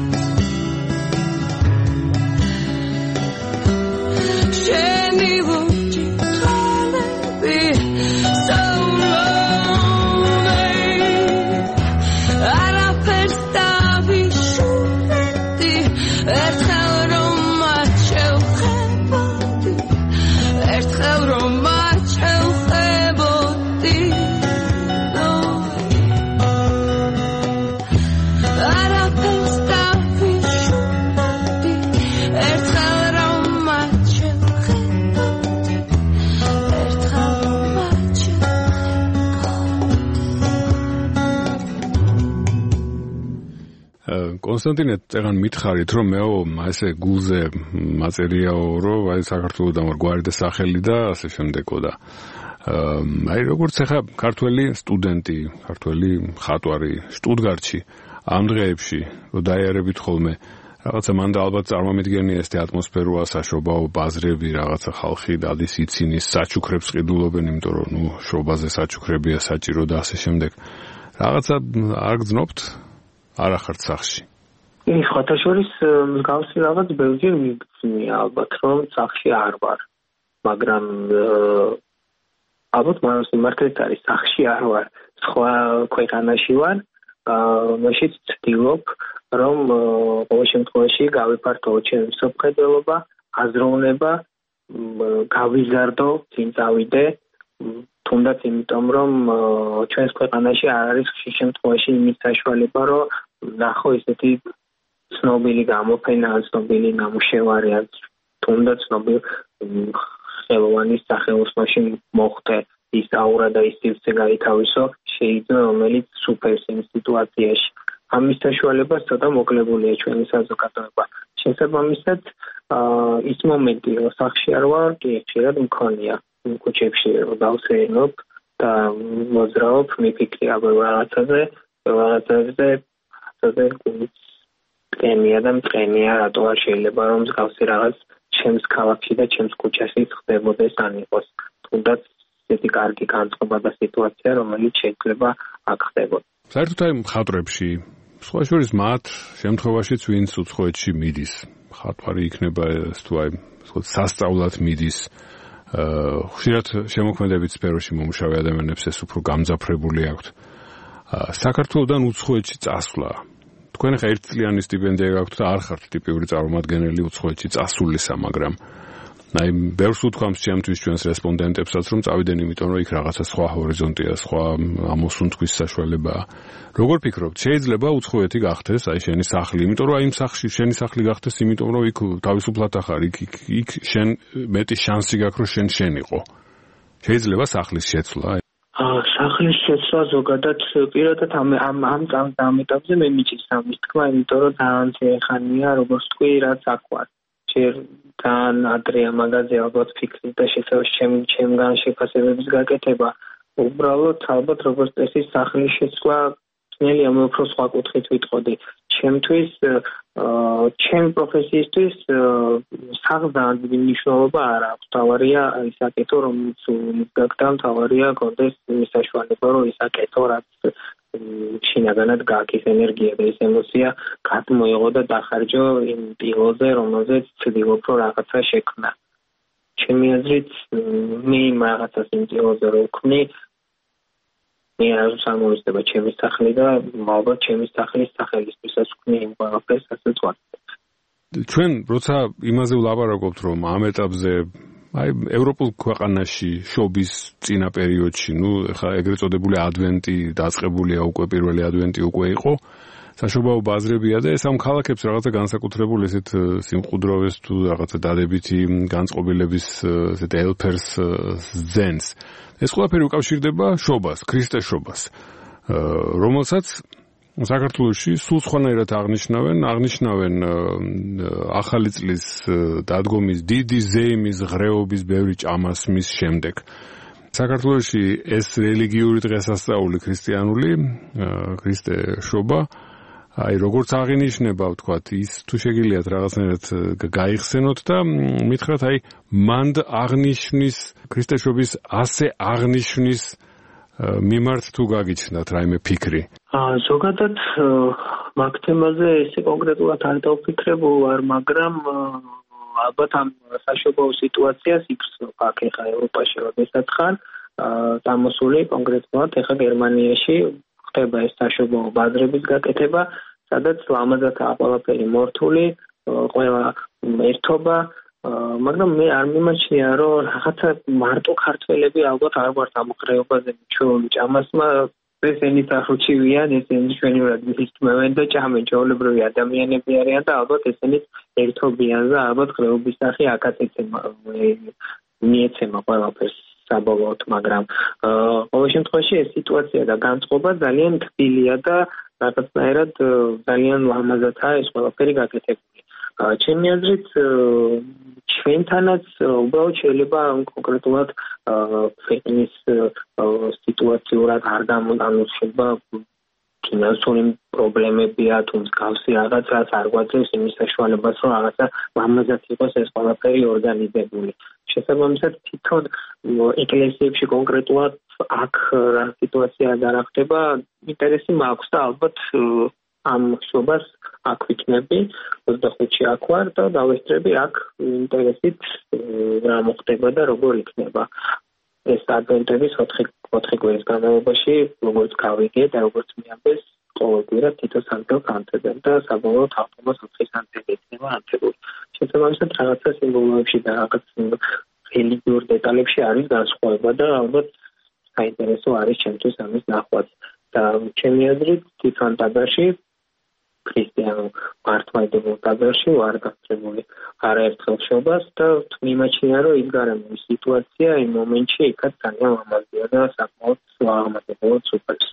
Sheni vuci khalebi so lonely Ara perstavi shuleti erkhel rom machev kheboti erkhel rom machev kheboti Ara perstavi shuleti erkhel rom machev kheboti erkhel rom machev კონსტანტინე, წეგან მითხარით, რომ მეო ესე გულზე მაწერიაო, რომ აი საქართველოსთან გვარი და სახელი და ასე შემდეგო და აი როგორც ახლა ქართველი სტუდენტი, ქართველი მხატვარი შტუტგარტში ამ დღეებში რომ დაიარებით ხოლმე რაღაცა მან და ალბათ წარმომიდგენია ეს ატმოსფეროა, საშობაო ბაზრები, რაღაცა ხალხი დადის იცინის, საჩუქრებს ყიდულობენ, იმიტომ რომ ნუ შობაზე საჩუქრებია საჭირო და ასე შემდეგ. რაღაცა არ გძნობთ? არ ახართ სახში. ის ხათაშორის მსგავსი რაღაც ბევრჯერ მიგწნია ალბათ, რომ სახში არ ვარ. მაგრამ ალბათ მაინც მართლაც არის სახში არ ვარ. სხვა ქვეყანაში ვარ, რომელშიც ვცდილობ, რომ ყოველ შემთხვევაში გავიფართო ჩემი მსოფლმხედველობა, აზროვნება, გავიზარდო, წინ წავიდე. თუნდაც იმიტომ, რომ ჩვენს ქვეყანაში არ არის ხშირ შემთხვევაში იმის საშუალება, რომ ნახო ესეთი ცნობილი გამოფენა, ცნობილი ნამუშევარი, თუნდაც ცნობილი ხელოვანის სახელოსნოში მოხდე ის აურა და ის სივრცე გაითავისო, შეიძლება რომელიც სუპერს იმ სიტუაციაში. ამის საშუალება ცოტა მოკლებულია ჩვენი საზოგადოება. შესაბამისად, ის მომენტი, რომ სახში არ ვარ, კი ხშირად მქონია. ქუჩებში დავსეირნობ და მოძრაობ, მიფიქრია რაღაცაზე, რაღაცაზე, სადაც ტენია და მტყენია, რატო არ შეიძლება რომ მსგავსი რაღაც ჩემს ქალაქში და ჩემს ქუჩაში ხდებოდეს ან იყოს. თუნდაც ესეთი კარგი განწყობა და სიტუაცია, რომელიც შეიძლება აქ ხდებოდეს. საერთოდ აი მხატვრებში, სხვა შორის მათ შემთხვევაშიც ვინც უცხოეთში მიდის, მხატვარი იქნება ეს თუ აი სასწაულად მიდის, ხშირად შემოქმედებით სფეროში მომუშავე ადამიანებს ეს უფრო გამძაფრებული აქვთ. საქართველოსთან უცხოეთში წასვლა თქვენ ხა ერთწლიანი სტიპენდია გაქვთ და არ ხართ ტიპიური წარმომადგენელი უცხოეთში წასულისა, მაგრამ აი ბევრს უთქვამს ჩემთვის ჩვენს რესპონდენტებსაც რომ წავიდნენ იმიტომ რომ იქ რაღაცა სხვა ჰორიზონტია, სხვა ამოსუნთქვის საშუალებაა. როგორ ფიქრობთ, შეიძლება უცხოეთი გახდეს აი შენი სახლი, იმიტომ რომ აი იმ სახლში შენი სახლი გახდეს, იმიტომ რომ იქ თავისუფლად ახარ, იქ იქ შენ მეტი შანსი გაქვს რომ შენ შენიყო. შეიძლება სახლის შეცვლა? აა სახლის შეცვლა ზოგადად პირადად ამ ამ ამ ამ ეტაპზე მე მიჭირს ამის თქმა, იმიტომ რომ ძალიან ხანია, როგორც თქვი, რაც აკვარ. ჯერ თან ადრეა მაგაზე ალბათ ფიქრი და შესაძლოა ჩემ ჩემგან შეფასებების გაკეთება. უბრალოდ ალბათ როგორც წესი სახლის შეცვლა ძნელია, მე უფრო სხვა კუთხით ვიტყოდი. ჩემთვის ჩემი პროფესიისთვის სახლთან დიდი მნიშვნელობა არ აქვს. თავარია ის აკეთო, რომ გაგდა თავარია კონდეს იმის საშუალება, რომ ის აკეთო, რაც შინაგანად გააქის ენერგია და ეს ემოცია გადმოიღო და დახარჯო იმ ტილოზე, რომელზეც ცდილობ რომ რაღაცა შექმნა. ჩემი აზრით მე რაღაცას იმ ტილოზე რო ვქმნი, მე არ სამოიცდება ჩემი სახლი და ალბათ ჩემი სახლის სახელისთვისაც ვქმნი იმ ყველაფერს, ასე ვთქვათ. ჩვენ როცა იმაზე ვლაპარაკობთ, რომ ამ ეტაპზე აი ევროპულ ქვეყანაში შობის წინა პერიოდში, ნუ ხა ეგრეთ წოდებული ადვენტი დაწყებულია, უკვე პირველი ადვენტი უკვე იყო. საშობაო ბაზრებია და ეს ამ ქალაქებს რაღაცა განსაკუთრებული ესეთ სიმყუდროვეს თუ რაღაცა დადებითი განწყობილების ესეთ ელფერს ზენს. ეს ყველაფერი უკავშირდება შობას, ქრისტეს შობას, რომელსაც საქართველოში სულ სხვანაირად აღნიშნავენ, აღნიშნავენ ახალი წლის დადგომის დიდი ზეიმის ღრეობის ბევრი ჭამასმის შემდეგ. საქართველოში ეს რელიგიური დღესასწაული ქრისტიანული, ქრისტე შობა, აი როგორც აღინიშნება, ვთქვათ, ის თუ შეგიძლიათ რაღაცნაირად გაიხსენოთ და მითხრათ, აი მანდ აღნიშნის ქრისტეს შობის ასე აღნიშნის მიმართ თუ გაგიჩნდათ რაიმე ფიქრი? აა ზოგადად მაგ თემაზე ესე კონკრეტულად არ დავფიქრებულ ვარ, მაგრამ ალბათ ამ საშობაო სიტუაციას იფსო აქ ეხა ევროპაში როდესაც ხარ დამოსული კონკრეტულად ეხა გერმანიაში ხდება ეს საშობაო ბაზრების გაკეთება, სადაც ლამაზადაა ყველაფერი მორთული, ყველა ერთობა, მაგრამ მე არ მიმაჩნია რომ რაღაცა მარტო ქართველები ალბათ არ ვართ ამ ხრეობაზე ჩვენი ჭამასმა ესენი სახუჩივიან, ესენი ჩვენივად მისმევენ და ჭამენ, ჩვეულებრივი ადამიანები არიან და ალბათ ესენი ერთობიან და ალბათ ხრეობის სახე აკაცეცემა მიეცემა ყველაფერს საბოლოოდ, მაგრამ ყოველ შემთხვევაში ეს სიტუაცია და განწყობა ძალიან თბილია და რაღაცნაირად ძალიან ლამაზადაა ეს ყველაფერი გაკეთებული. ჩემი აზრით ჩვენთანაც უბრალოდ შეიძლება კონკრეტულად ქვეყნის სიტუაციურად არ გამოიყენება ფინანსური პრობლემებია თუ მსგავსი რაღაცას არ გვაძლევს იმის საშუალებას რომ რაღაცა ლამაზად იყოს ეს ყველაფერი ორგანიზებული. შესაბამისად თვითონ ეკლესიებში კონკრეტულად აქ რა სიტუაცია არ ხდება, ინტერესი მაქვს და ალბათ ამ შობას აქ ვიქნები, ოცდახუთში აქ ვარ და დავესწრები აქ ინტერესით რა მოხდება და როგორ იქნება. ეს ადვენტების ოთხი კვირის განმავლობაში, როგორც გავიგე და როგორც მიამბეს, ყოველგვარად თითო სანთელს ანთებენ და საბოლოოდ ავტომატ ოთხი სანთელი იქნება ანთებული. შესაბამისად რაღაცა სიმბოლოებში და რაღაც რელიგიურ დეტალებში არის განსხვავება და ალბათ საინტერესო არის ჩემთვის ამის ნახვაც. და ჩემი აზრით თვითონ ტაძარში ქრისტიანულ მართლმადიდებელ ტაძარში ვარ გასწრებული არაერთხელ შობას და მიმაჩნია რომ ის გარემოების სიტუაცია იმ მომენტში იქაც ძალიან ლამაზია და საკმაოდ აღმატებულად სუპერს.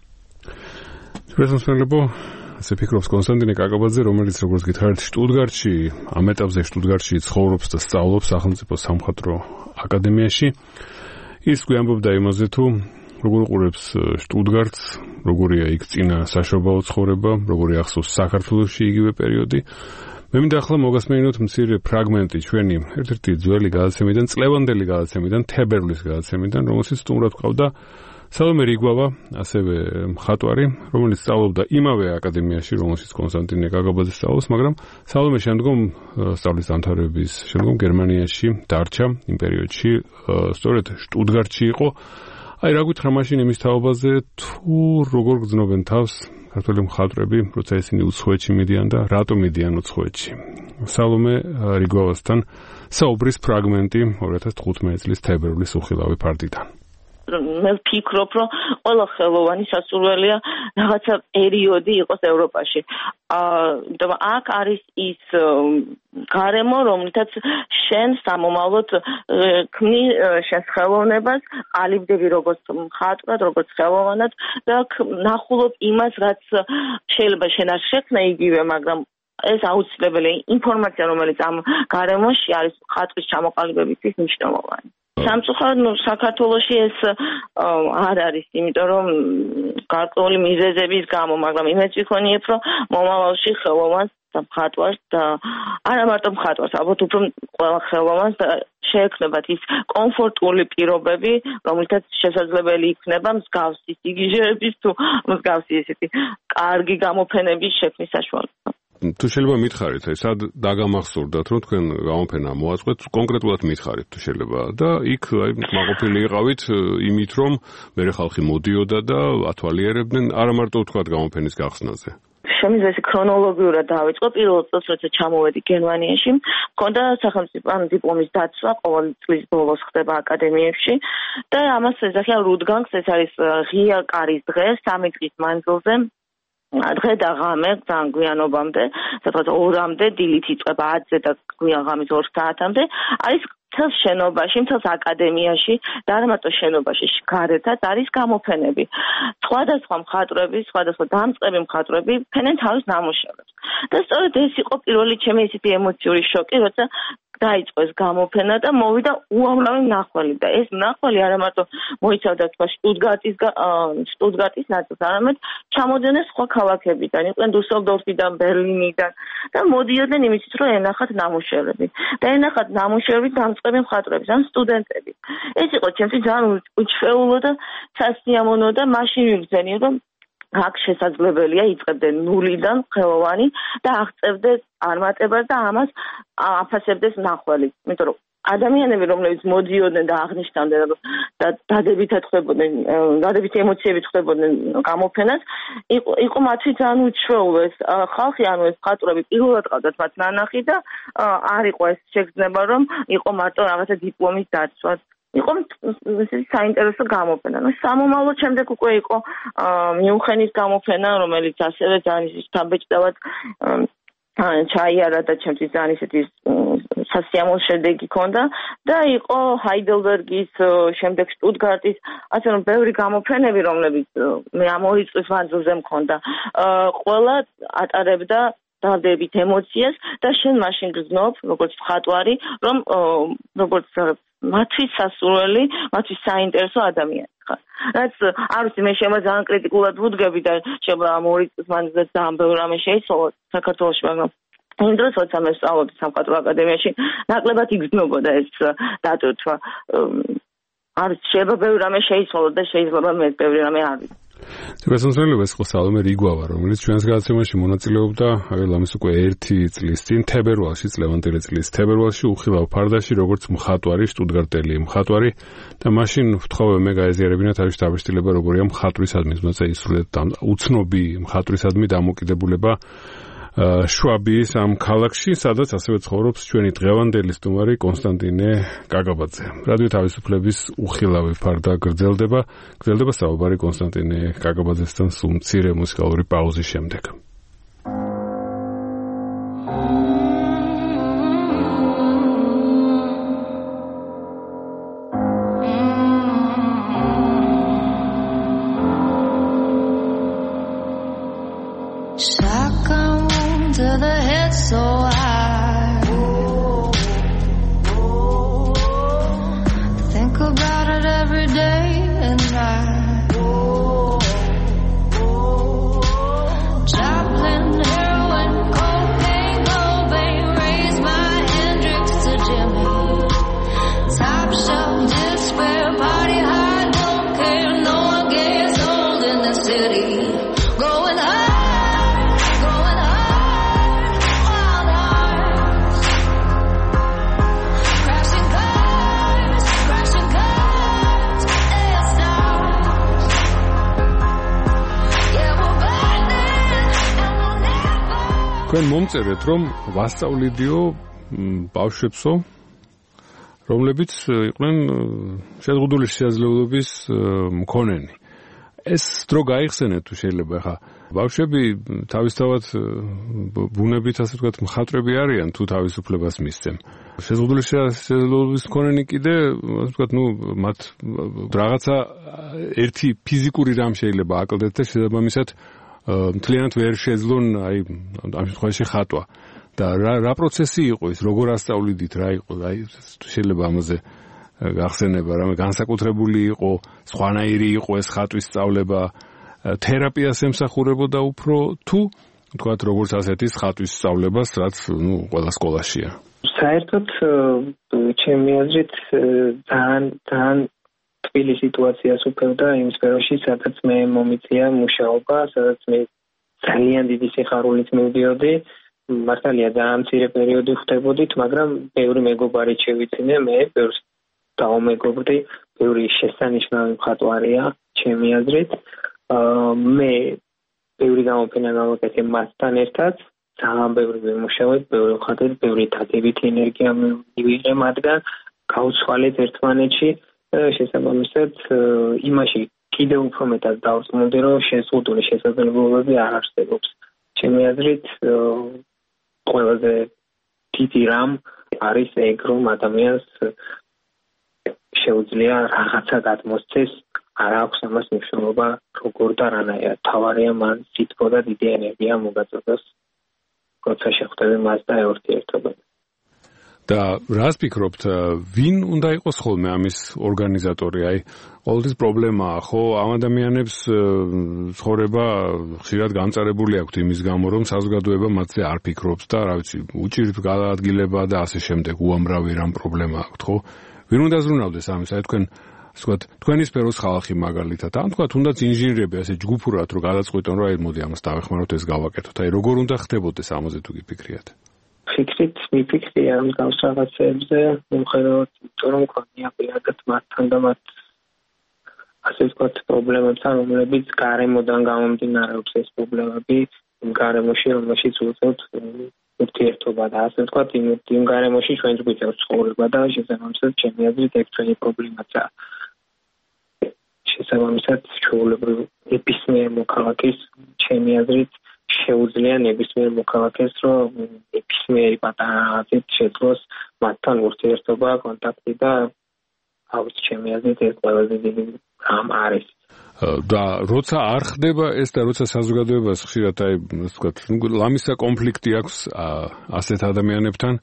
პრეზიდენტებო ასე ფიქრობს კონსტანტინე კაკაბაძე, რომელიც როგორც გითხარით შტუტგარტში, ამ ეტაპზე შტუტგარტში ცხოვრობს და სწავლობს სახელმწიფო სამხატვრო აკადემიაში. ის გვიამბობდა იმაზე თუ როგორ უყურებს შტუტგარტს, როგორია იქ წინა საშობაო ცხოვრება, როგორი ახსოვს საქართველოში იგივე პერიოდი. მე მინდა ახლა მოგასმენინოთ მცირე ფრაგმენტი ჩვენი ერთ-ერთი ძველი გადაცემიდან, წლევანდელი გადაცემიდან, თებერვლის გადაცემიდან, რომელშიც სტუმრად გვყავდა სალომე რიგვავა, ასევე მხატვარი, რომელიც სწავლობდა იმავე აკადემიაში, რომელშიც კონსტანტინე კაკაბაძე სწავლობს, მაგრამ სალომე შემდგომ სწავლის დამთავრების შემდგომ გერმანიაში დარჩა იმ პერიოდში, სწორედ შტუტგარტში იყო. აი რა გითხრა მაშინ იმის თაობაზე, თუ როგორ გრძნობენ თავს ქართველი მხატვრები, როცა ისინი უცხოეთში მიდიან და რატომ მიდიან უცხოეთში. სალომე რიგვავასთან საუბრის ფრაგმენტი ორი ათას თხუთმეტი წლის თებერვლის უხილავი ფარდიდან. მე ვფიქრობ, რომ ყველა ხელოვანი სასურველია რაღაცა პერიოდი იყოს ევროპაში. აა აქ არის ის გარემო, რომლითაც შენ სამომავლოდ ქმნი შენს ხელოვნებას, ყალიბდები როგორც მხატვრად, როგორც ხელოვანად და ნახულობ იმას, რაც შეიძლება შენ არ შექმნა იგივე, მაგრამ ეს აუცილებელია ინფორმაცია, რომელიც ამ გარემოში არის ხატვის ჩამოყალიბებისთვის მნიშვნელოვანი. სამწუხაროდ საქართველოში ეს არ არის, იმიტომ რომ გარკვეული მიზეზების გამო, მაგრამ იმეც ვიქონიებ, რომ მომავალში ხელოვანს და მხატვარს და არა მარტო მხატვარს, ალბათ უფრო ყველა ხელოვანს შეექმნებათ ის კომფორტული პირობები, რომლითაც შესაძლებელი იქნება მსგავსი სიგიჟეების თუ მსგავსი ესეთი კარგი გამოფენების შექმნის საშუალება. თუ შეიძლება მითხარით, აი სად დაგამახსოვრდათ, რომ თქვენ გამოფენა მოაწყვეთ, კონკრეტულად მითხარით თუ შეიძლება და იქ აი მაყოფილი იყავით იმით, რომ მერე ხალხი მოდიოდა და ათვალიერებდნენ არა მარტო თქვათ გამოფენის გახსნაზე. შემიძლია ქრონოლოგიურად დავიწყო. პირველ წელს, როცა ჩამოვედი გერმანიაში, მქონდა სახელმწიფო დიპლომის დაცვა, ყოველი წლის ბოლოს ხდება აკადემიებში და ამას ეძახიან რუდგანგს, ეს არის ღია კარის დღე, სამი დღის მანძილზე. დღე და ღამე ძალიან გვიანობამდე, სადღაც ორამდე დილით იწყება ათზე და გვიან ღამის ორ საათამდე არის მთელს შენობაში, მთელს აკადემიაში და არა მარტო შენობაში, გარეთაც არის გამოფენები. სხვადასხვა მხატვრები, სხვადასხვა დამწყები მხატვრები ფენენ თავის ნამუშევრებს. და სწორედ ეს იყო პირველი ჩემი ისეთი ემოციური შოკი, როცა დაიწყო ეს გამოფენა და მოვიდა უამრავი მნახველი და ეს მნახველი არა მარტო მოიცავდა თქვა შტუტგარტის შტუტგარტის ნაწილს, არამედ ჩამოდიოდნენ სხვა ქალაქებიდან, იყვნენ დუსელდორფიდან, ბერლინიდან და მოდიოდნენ იმისით, რომ ენახათ ნამუშევრები და ენახათ ნამუშევრები დამწყები მხატვრების, ან სტუდენტები. ეს იყო ჩემთვის ძალიან უჩვეულო და სასიამოვნო და მაშინ ვიგრძენი, რომ აქ შესაძლებელია იწყებდნენ ნულიდან ხელოვანი და აღწევდეს წარმატებას და ამას აფასებდეს მნახველი. იმიტომ რომ ადამიანები, რომლებიც მოდიოდნენ და აღნიშნავდნენ და დადებითად ხვდებოდნენ, დადებითი ემოციებით ხვდებოდნენ გამოფენას, იყო იყო მათთვის ძალიან უჩვეულო ეს ხალხი, ანუ ეს მხატვრები პირველად ყავდათ მათ ნანახი და არ იყო ეს შეგრძნება, რომ იყო მარტო რაღაცა დიპლომის დაცვა. იყო ესეთი საინტერესო გამოფენა. ნუ სამომავლოდ შემდეგ უკვე იყო მიუნხენის გამოფენა, რომელიც ასევე ძალიან ისეთი თამბეჭდავად ჩაიარა და ჩემთვის ძალიან ისეთი სასიამოვნო შედეგი ჰქონდა და იყო ჰაიდელბერგის, შემდეგ შტუტგარტის, ასე რომ ბევრი გამოფენები, რომლებიც მე ამ ორი წლის მანძილზე მქონდა. ყველა ატარებდა დავდებით ემოციას და შენ მაშინ გრძნობ, როგორც მხატვარი, რომ როგორც მათთვის სასურველი, მათთვის საინტერესო ადამიანი ხარ. რაც არ ვიცი, მე შემო ძალიან კრიტიკულად ვუდგები და შემო ამ ორი წლის მანძილზე ძალიან ბევრი რამე შეიცვალა საქართველოში, მაგრამ იმ დროს, როცა მე სწავლობდი სამხატვრო აკადემიაში, ნაკლებად იგრძნობოდა ეს დატვირთვა. არ ვიცი, შეიძლება ბევრი რამე შეიცვალა და შეიძლება მე ბევრი რამე არ ვიცი. გასასწორებელია ეს სალომე რიგვავა, რომელიც ჩვენს გადაცემაში მონაწილეობდა, აი ლამის უკვე ერთი წლის წინ თებერვალში, წლევანდელი წლის თებერვალში უხილავ ფარდაში, როგორც მხატვარი, შტუტგარტელი მხატვარი და მაშინ ვთხოვე მე გაეზიარებინათ არის დაბეჭდილება როგორია მხატვრისადმი, თუმცა ისრულეთ უცნობი მხატვრისადმი დამოკიდებულება შვაბიის ამ ქალაქში, სადაც ასევე ცხოვრობს ჩვენი დღევანდელი სტუმარი კონსტანტინე კაკაბაძე. რადიო თავისუფლების უხილავი ფარდა გრძელდება, გრძელდება საუბარი კონსტანტინე კაკაბაძესთან სულ მცირე მუსიკალური პაუზის შემდეგ. To the head so high. Think about it every day and night. Joplin, heroin, cocaine, Cobain, raise my Hendrix to Jimmy. Top shelf, despair, party hard, don't care, no one gets old in the city. Going high. თქვენ მომწერეთ, რომ ვასწავლიდიო ბავშვებსო, რომლებიც იყვნენ შეზღუდული შესაძლებლობის მქონენი. ეს დრო გაიხსენეთ თუ შეიძლება ხა ბავშვები თავისთავად ბუნებით ასე ვთქვათ მხატვრები არიან თუ თავისუფლებას მისცემ. შეზღუდული შესაძლებლობის მქონენი კიდე ასე ვთქვათ ნუ მათ რაღაცა ერთი ფიზიკური რამ შეიძლება აკლდეთ და შესაბამისად მთლიანად ვერ შეძლონ აი ამ შემთხვევაში ხატვა. და რა რა პროცესი იყო ის, როგორ ასწავლიდით, რა იყო, აი შეიძლება ამაზე გახსენება, რამე განსაკუთრებული იყო, სხვანაირი იყო ეს ხატვის სწავლება, თერაპიას ემსახურებოდა უფრო თუ თქვათ როგორც ასეთის ხატვის სწავლებას, რაც ნუ ყველა სკოლაშია. საერთოდ ჩემი აზრით ძალიან ძალიან თბილი სიტუაციას უფევდა იმ სფეროში, სადაც მე მომიწია მუშაობა, სადაც მე ძალიან დიდი სიხარულით მივდიოდი. მართალია ძალიან მცირე პერიოდი ხდებოდით, მაგრამ ბევრი მეგობარი შევიძინე, მე ბევრს დაუმეგობრდი, ბევრი შესანიშნავი მხატვარია, ჩემი აზრით. მე ბევრი გამოფენა გავაკეთე მასთან ერთად, ძალიან ბევრი ვიმუშავეთ, ბევრი ხატეთ, ბევრი დადებითი ენერგია მივიღე მათგან, გავცვალეთ ერთმანეთში და შესაბამისად იმაში კიდევ უფრო მეტად დავწმუნდი, რომ შეზღუდული შესაძლებლობები არ არსებობს. ჩემი აზრით ყველაზე დიდი რამ არის ეგ, რომ ადამიანს შეუძლია რაღაცა გადმოსცეს, არ აქვს ამას მნიშვნელობა როგორ და რანაირად. თავარია მან სიტყვა და დიდი ენერგია მოგაწოდოს, როცა შეხვდები მას და ურთიერთობები. და რას ფიქრობთ, ვინ უნდა იყოს ხოლმე ამის ორგანიზატორი? აი, ყოველთვის პრობლემაა, ხო, ამ ადამიანებს ცხოვრება ხშირად გამწარებული აქვთ იმის გამო, რომ საზოგადოება მათზე არ ფიქრობს და რა ვიცი, უჭირთ გადაადგილება და ასე შემდეგ, უამრავი რამ პრობლემა აქვთ, ხო? ვინ უნდა ზრუნავდეს ამის? აი თქვენ, ასე ვთქვათ, თქვენი სფეროს ხალხი მაგალითად, ან თქვათ, თუნდაც ინჟინრები ასე ჯგუფურად რო გადაწყვეტონ, რომ აი მოდი ამას დავეხმაროთ, ეს გავაკეთოთ. აი როგორ უნდა ხდებოდეს ამაზე თუ გიფიქრიათ? ფიქრით, მიფიქრია ამ გავს რაღაცებზე, მიუხედავად იმიტომ, რომ მქონია პირადად მათთან და მათ ასე ვთქვათ პრობლემებთან, რომლებიც გარემოდან გამომდინარეობს ეს პრობლემები, იმ გარემოში, რომელშიც უწევთ ურთიერთობა და ასე ვთქვათ, იმ იმ გარემოში ჩვენც გვიწევს ცხოვრება და შესაბამისად ჩემი აზრით ეგ ჩვენი პრობლემაა. შესაბამისად ჩვეულებრივ ნებისმიერ მოქალაქეს ჩემი აზრით შეუძლია ნებისმიერ მოქალაქეს, რომ ნებისმიერი პატარა რაღაცით შეძლოს მათთან ურთიერთობა, კონტაქტი და ავიც ჩემი აზრით ეს ყველაზე დიდი რამ არის. და როცა არ ხდება ეს და როცა საზოგადოებას ხშირად აი ასე ვთქვათ, ლამისა კონფლიქტი აქვს ასეთ ადამიანებთან,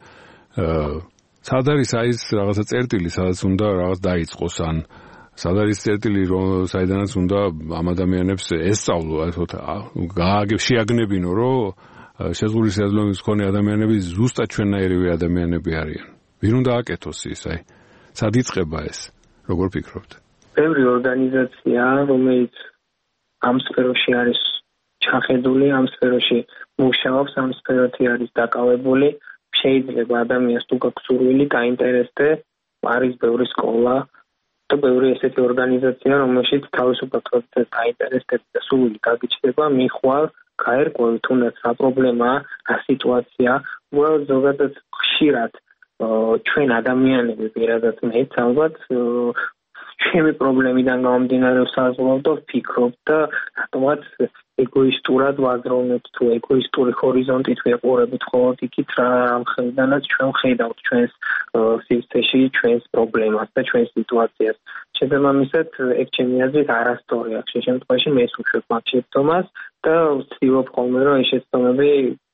სად არის აი ეს რაღაცა წერტილი, სადაც უნდა რაღაც დაიწყოს ან სად არის წერტილი, საიდანაც უნდა ამ ადამიანებს ესწავლო, ასე ვთქვათ, შეაგნებინო, რომ შეზღუდული შესაძლებლობის მქონე ადამიანები ზუსტად ჩვენნაირივე ადამიანები არიან. ვინ უნდა აკეთოს ის, აი, სად იწყება ეს? როგორ ფიქრობთ? ბევრი ორგანიზაცია, რომელიც ამ სფეროში არის ჩახედული, ამ სფეროში მუშაობს, ამ სფეროთი არის დაკავებული, შეიძლება ადამიანს თუ გაქვს სურვილი, გაინტერესდე, არის ბევრი სკოლა და ბევრი ესეთი ორგანიზაცია, რომელშიც თავისუფლად როცა გაინტერესდები და სურვილი გაგიჩნდება, მიხვალ, გაერკვევი თუნდაც რა პრობლემაა, რა სიტუაცია, უბრალოდ ზოგადად ხშირად ჩვენ ადამიანები პირადად მეც ალბათ ჩემი პრობლემიდან გამომდინარე საზღვაო და ვფიქრობ და რატომაც ეგოისტურად ვაზროვნებ თუ ეგოისტური ჰორიზონტით ვეყურებით ხოლმე იქით რა მხრიდანაც ჩვენ ვხედავთ ჩვენს სივრცეში ჩვენს პრობლემას და ჩვენს სიტუაციას. შესაბამისად ეგ ჩემი აზრით არასწორია. ხშირ შემთხვევაში მე ვუშვებ მათ შეცდომას და ვცდილობ ხოლმე რომ ეს შეცდომები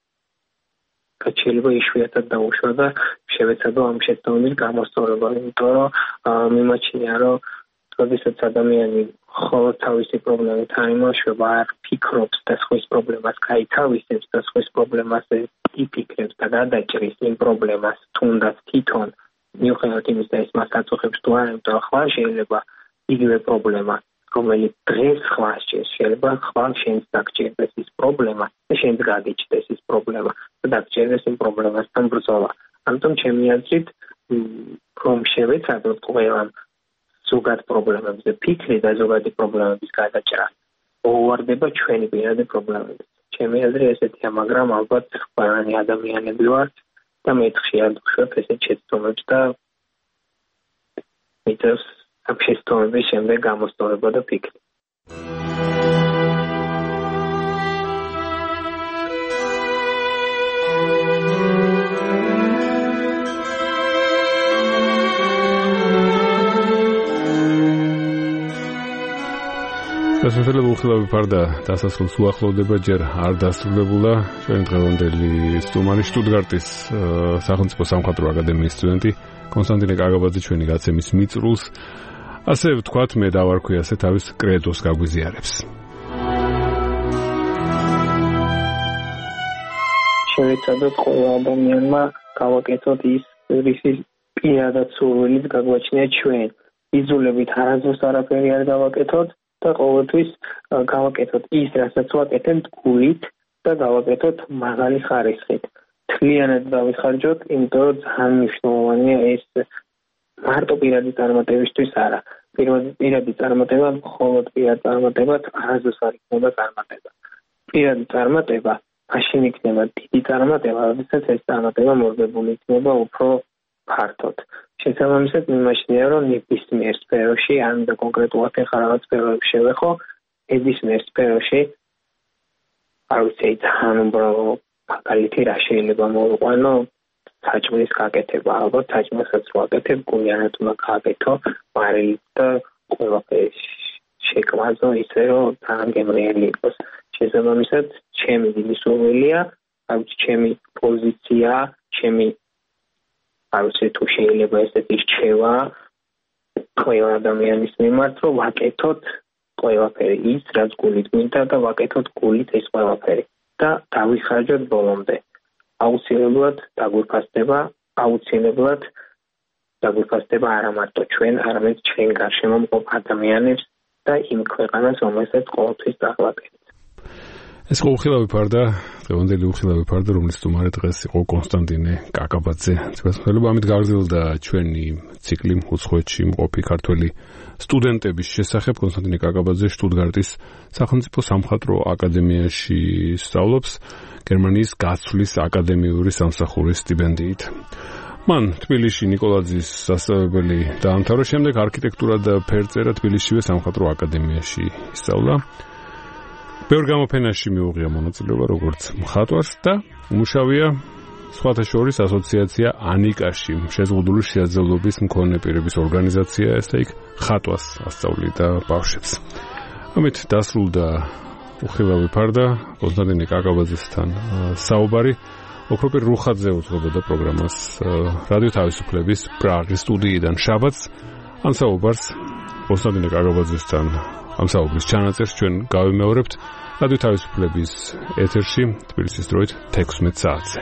შეიძლება იშვიათად დაუშვა და შევეცადო ამ შეცდომების გამოსწორება, იმიტომ რომ მიმაჩნია რომ როდესაც ადამიანი ხოლმე თავისი პრობლემით არ იმუშავება, არ ფიქრობს და სხვის პრობლემას გაითავისებს და სხვის პრობლემას იფიქრებს და გადაჭრის იმ პრობლემას თუნდაც თვითონ მიუხედავად იმისა, ეს მას აწუხებს თუ არა, იმიტომ რომ ხვალ შეიძლება იგივე პრობლემა, რომელიც დღეს ხვალ შეიძლება ხვალ შენს დაგჭირდეს ის პრობლემა და შენს გაგიჭდეს ის პრობლემა და დაგჭირდეს იმ პრობლემასთან ბრძოლა. ამიტომ ჩემი აზრით რომ შევეცადოთ ყველამ ზოგად პრობლემებზე ფიქრი და ზოგადი პრობლემების გადაჭრა უვარდება ჩვენი პირადი პრობლემებით. ჩემი აზრი ესეთია, მაგრამ ალბათ ყველანი ადამიანები ვართ და მე ხშირად ვხვევ ესეთ შეცდომებს და მიწევს ამ შეცდომების შემდეგ გამოსწორება და ფიქრი. დასასრულებულ ხილავი ფარდა დასასრულს უახლოვდება, ჯერ არ დასრულებულა ჩვენი დღევანდელი სტუმარი შტუტგარტის სახელმწიფო სამხატვრო აკადემიის სტუდენტი კონსტანტინე კაგაბაძე ჩვენი გაცემის მიწრულს, ასე ვთქვათ, მე დავარქვი ასე თავის კრედოს გაგვიზიარებს. შევეცადოთ ყველა ადამიანმა გავაკეთოთ ის, რისი პირადად სურვილით გაგვაჩნია ჩვენ. იზოლებით არასდროს არაფერი არ გავაკეთოთ და ყოველთვის გავაკეთოთ ის, რასაც ვაკეთებთ გულით და გავაკეთოთ მაღალი ხარისხით. თლიანად დავიხარჯოთ, იმიტომ რომ ძალიან მნიშვნელოვანია ეს მარტო პირადი წარმატებისთვის არა. პირადი წარმატება, მხოლოდ პირადი წარმატება არასდროს არ იქნება წარმატება. პირადი წარმატება მაშინ იქნება დიდი წარმატება, როდესაც ეს წარმატება მორგებული იქნება უფრო ფართოდ. შესაბამისად, მიმაჩნია, რომ ნებისმიერ სფეროში, ან და კონკრეტულად ახლა რაღაც სფეროებში შევეხო, ნებისმიერ სფეროში არ ვიცი, ძალიან უბრალო მაგალითი რა შეიძლება მოვიყვანო, საჭმლის გაკეთება, ალბათ საჭმელსაც ვაკეთებ, გულიანად უნდა გააკეთო, მარილით და ყველაფერი შეკვაზო ისე, რომ ძალიან გემრიელი იყოს. შესაბამისად, ჩემი დიდი სურვილია, აი ჩემი პოზიცია, ჩემი ავსე თუ შეიძლება ესეთი რჩევა ყველა ადამიანის მიმართ, რომ ვაკეთოთ ყველაფერი ის, რაც გულით გვინდა და ვაკეთოთ გულით ეს ყველაფერი და დავიხარჯოთ ბოლომდე. აუცილებლად დაგვიფასდება, აუცილებლად დაგვიფასდება არა მარტო ჩვენ, არამედ ჩვენ გარშემო მყოფ ადამიანებს და იმ ქვეყანას, რომელსაც ყოველთვის დაგვაკეთებთ. ეს უხილავი ფარდა, დღევანდელი უხილავი ფარდა, რომლის სტუმარი დღეს იყო კონსტანტინე კაკაბაძე. ცებასმელობა ამით გაგრძელდა ჩვენი ციკლი უცხოეთში მყოფი ქართველი სტუდენტების შესახებ. კონსტანტინე კაკაბაძე შტუტგარტის სახელმწიფო სამხატვრო აკადემიაში სწავლობს გერმანიის გაცვლის აკადემიური სამსახურის სტიპენდიით. მან თბილისში ნიკოლაძის სასწავლებელი დაამთავრა, შემდეგ არქიტექტურა და ფერწერა თბილისშივე სამხატვრო აკადემიაში ისწავლა. ბევრ გამოფენაში მიუღია მონაწილეობა როგორც მხატვარს და უმუშავია სხვათა შორის ასოციაცია ანიკაში, შეზღუდული შეაძლებლობის მქონე პირების ორგანიზაცია, ესე იქ ხატვას ასწავლიდა ბავშვებს. ამით დასრულდა უხილავი ფარდა კონსტანტინე კაკაბაძესთან საუბარი. ოქროპირ რუხაძე უძღვებოდა პროგრამას რადიო თავისუფლების პრაღის სტუდიიდან შაბათს. ამ საუბარს კონსტანტინე კაკაბაძესთან ამ საუბრის ჩანაწერს ჩვენ გავიმეორებთ რადიო თავისუფლების ეთერში თბილისის დროით თექვსმეტ საათზე.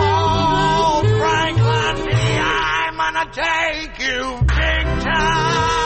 Take you big time.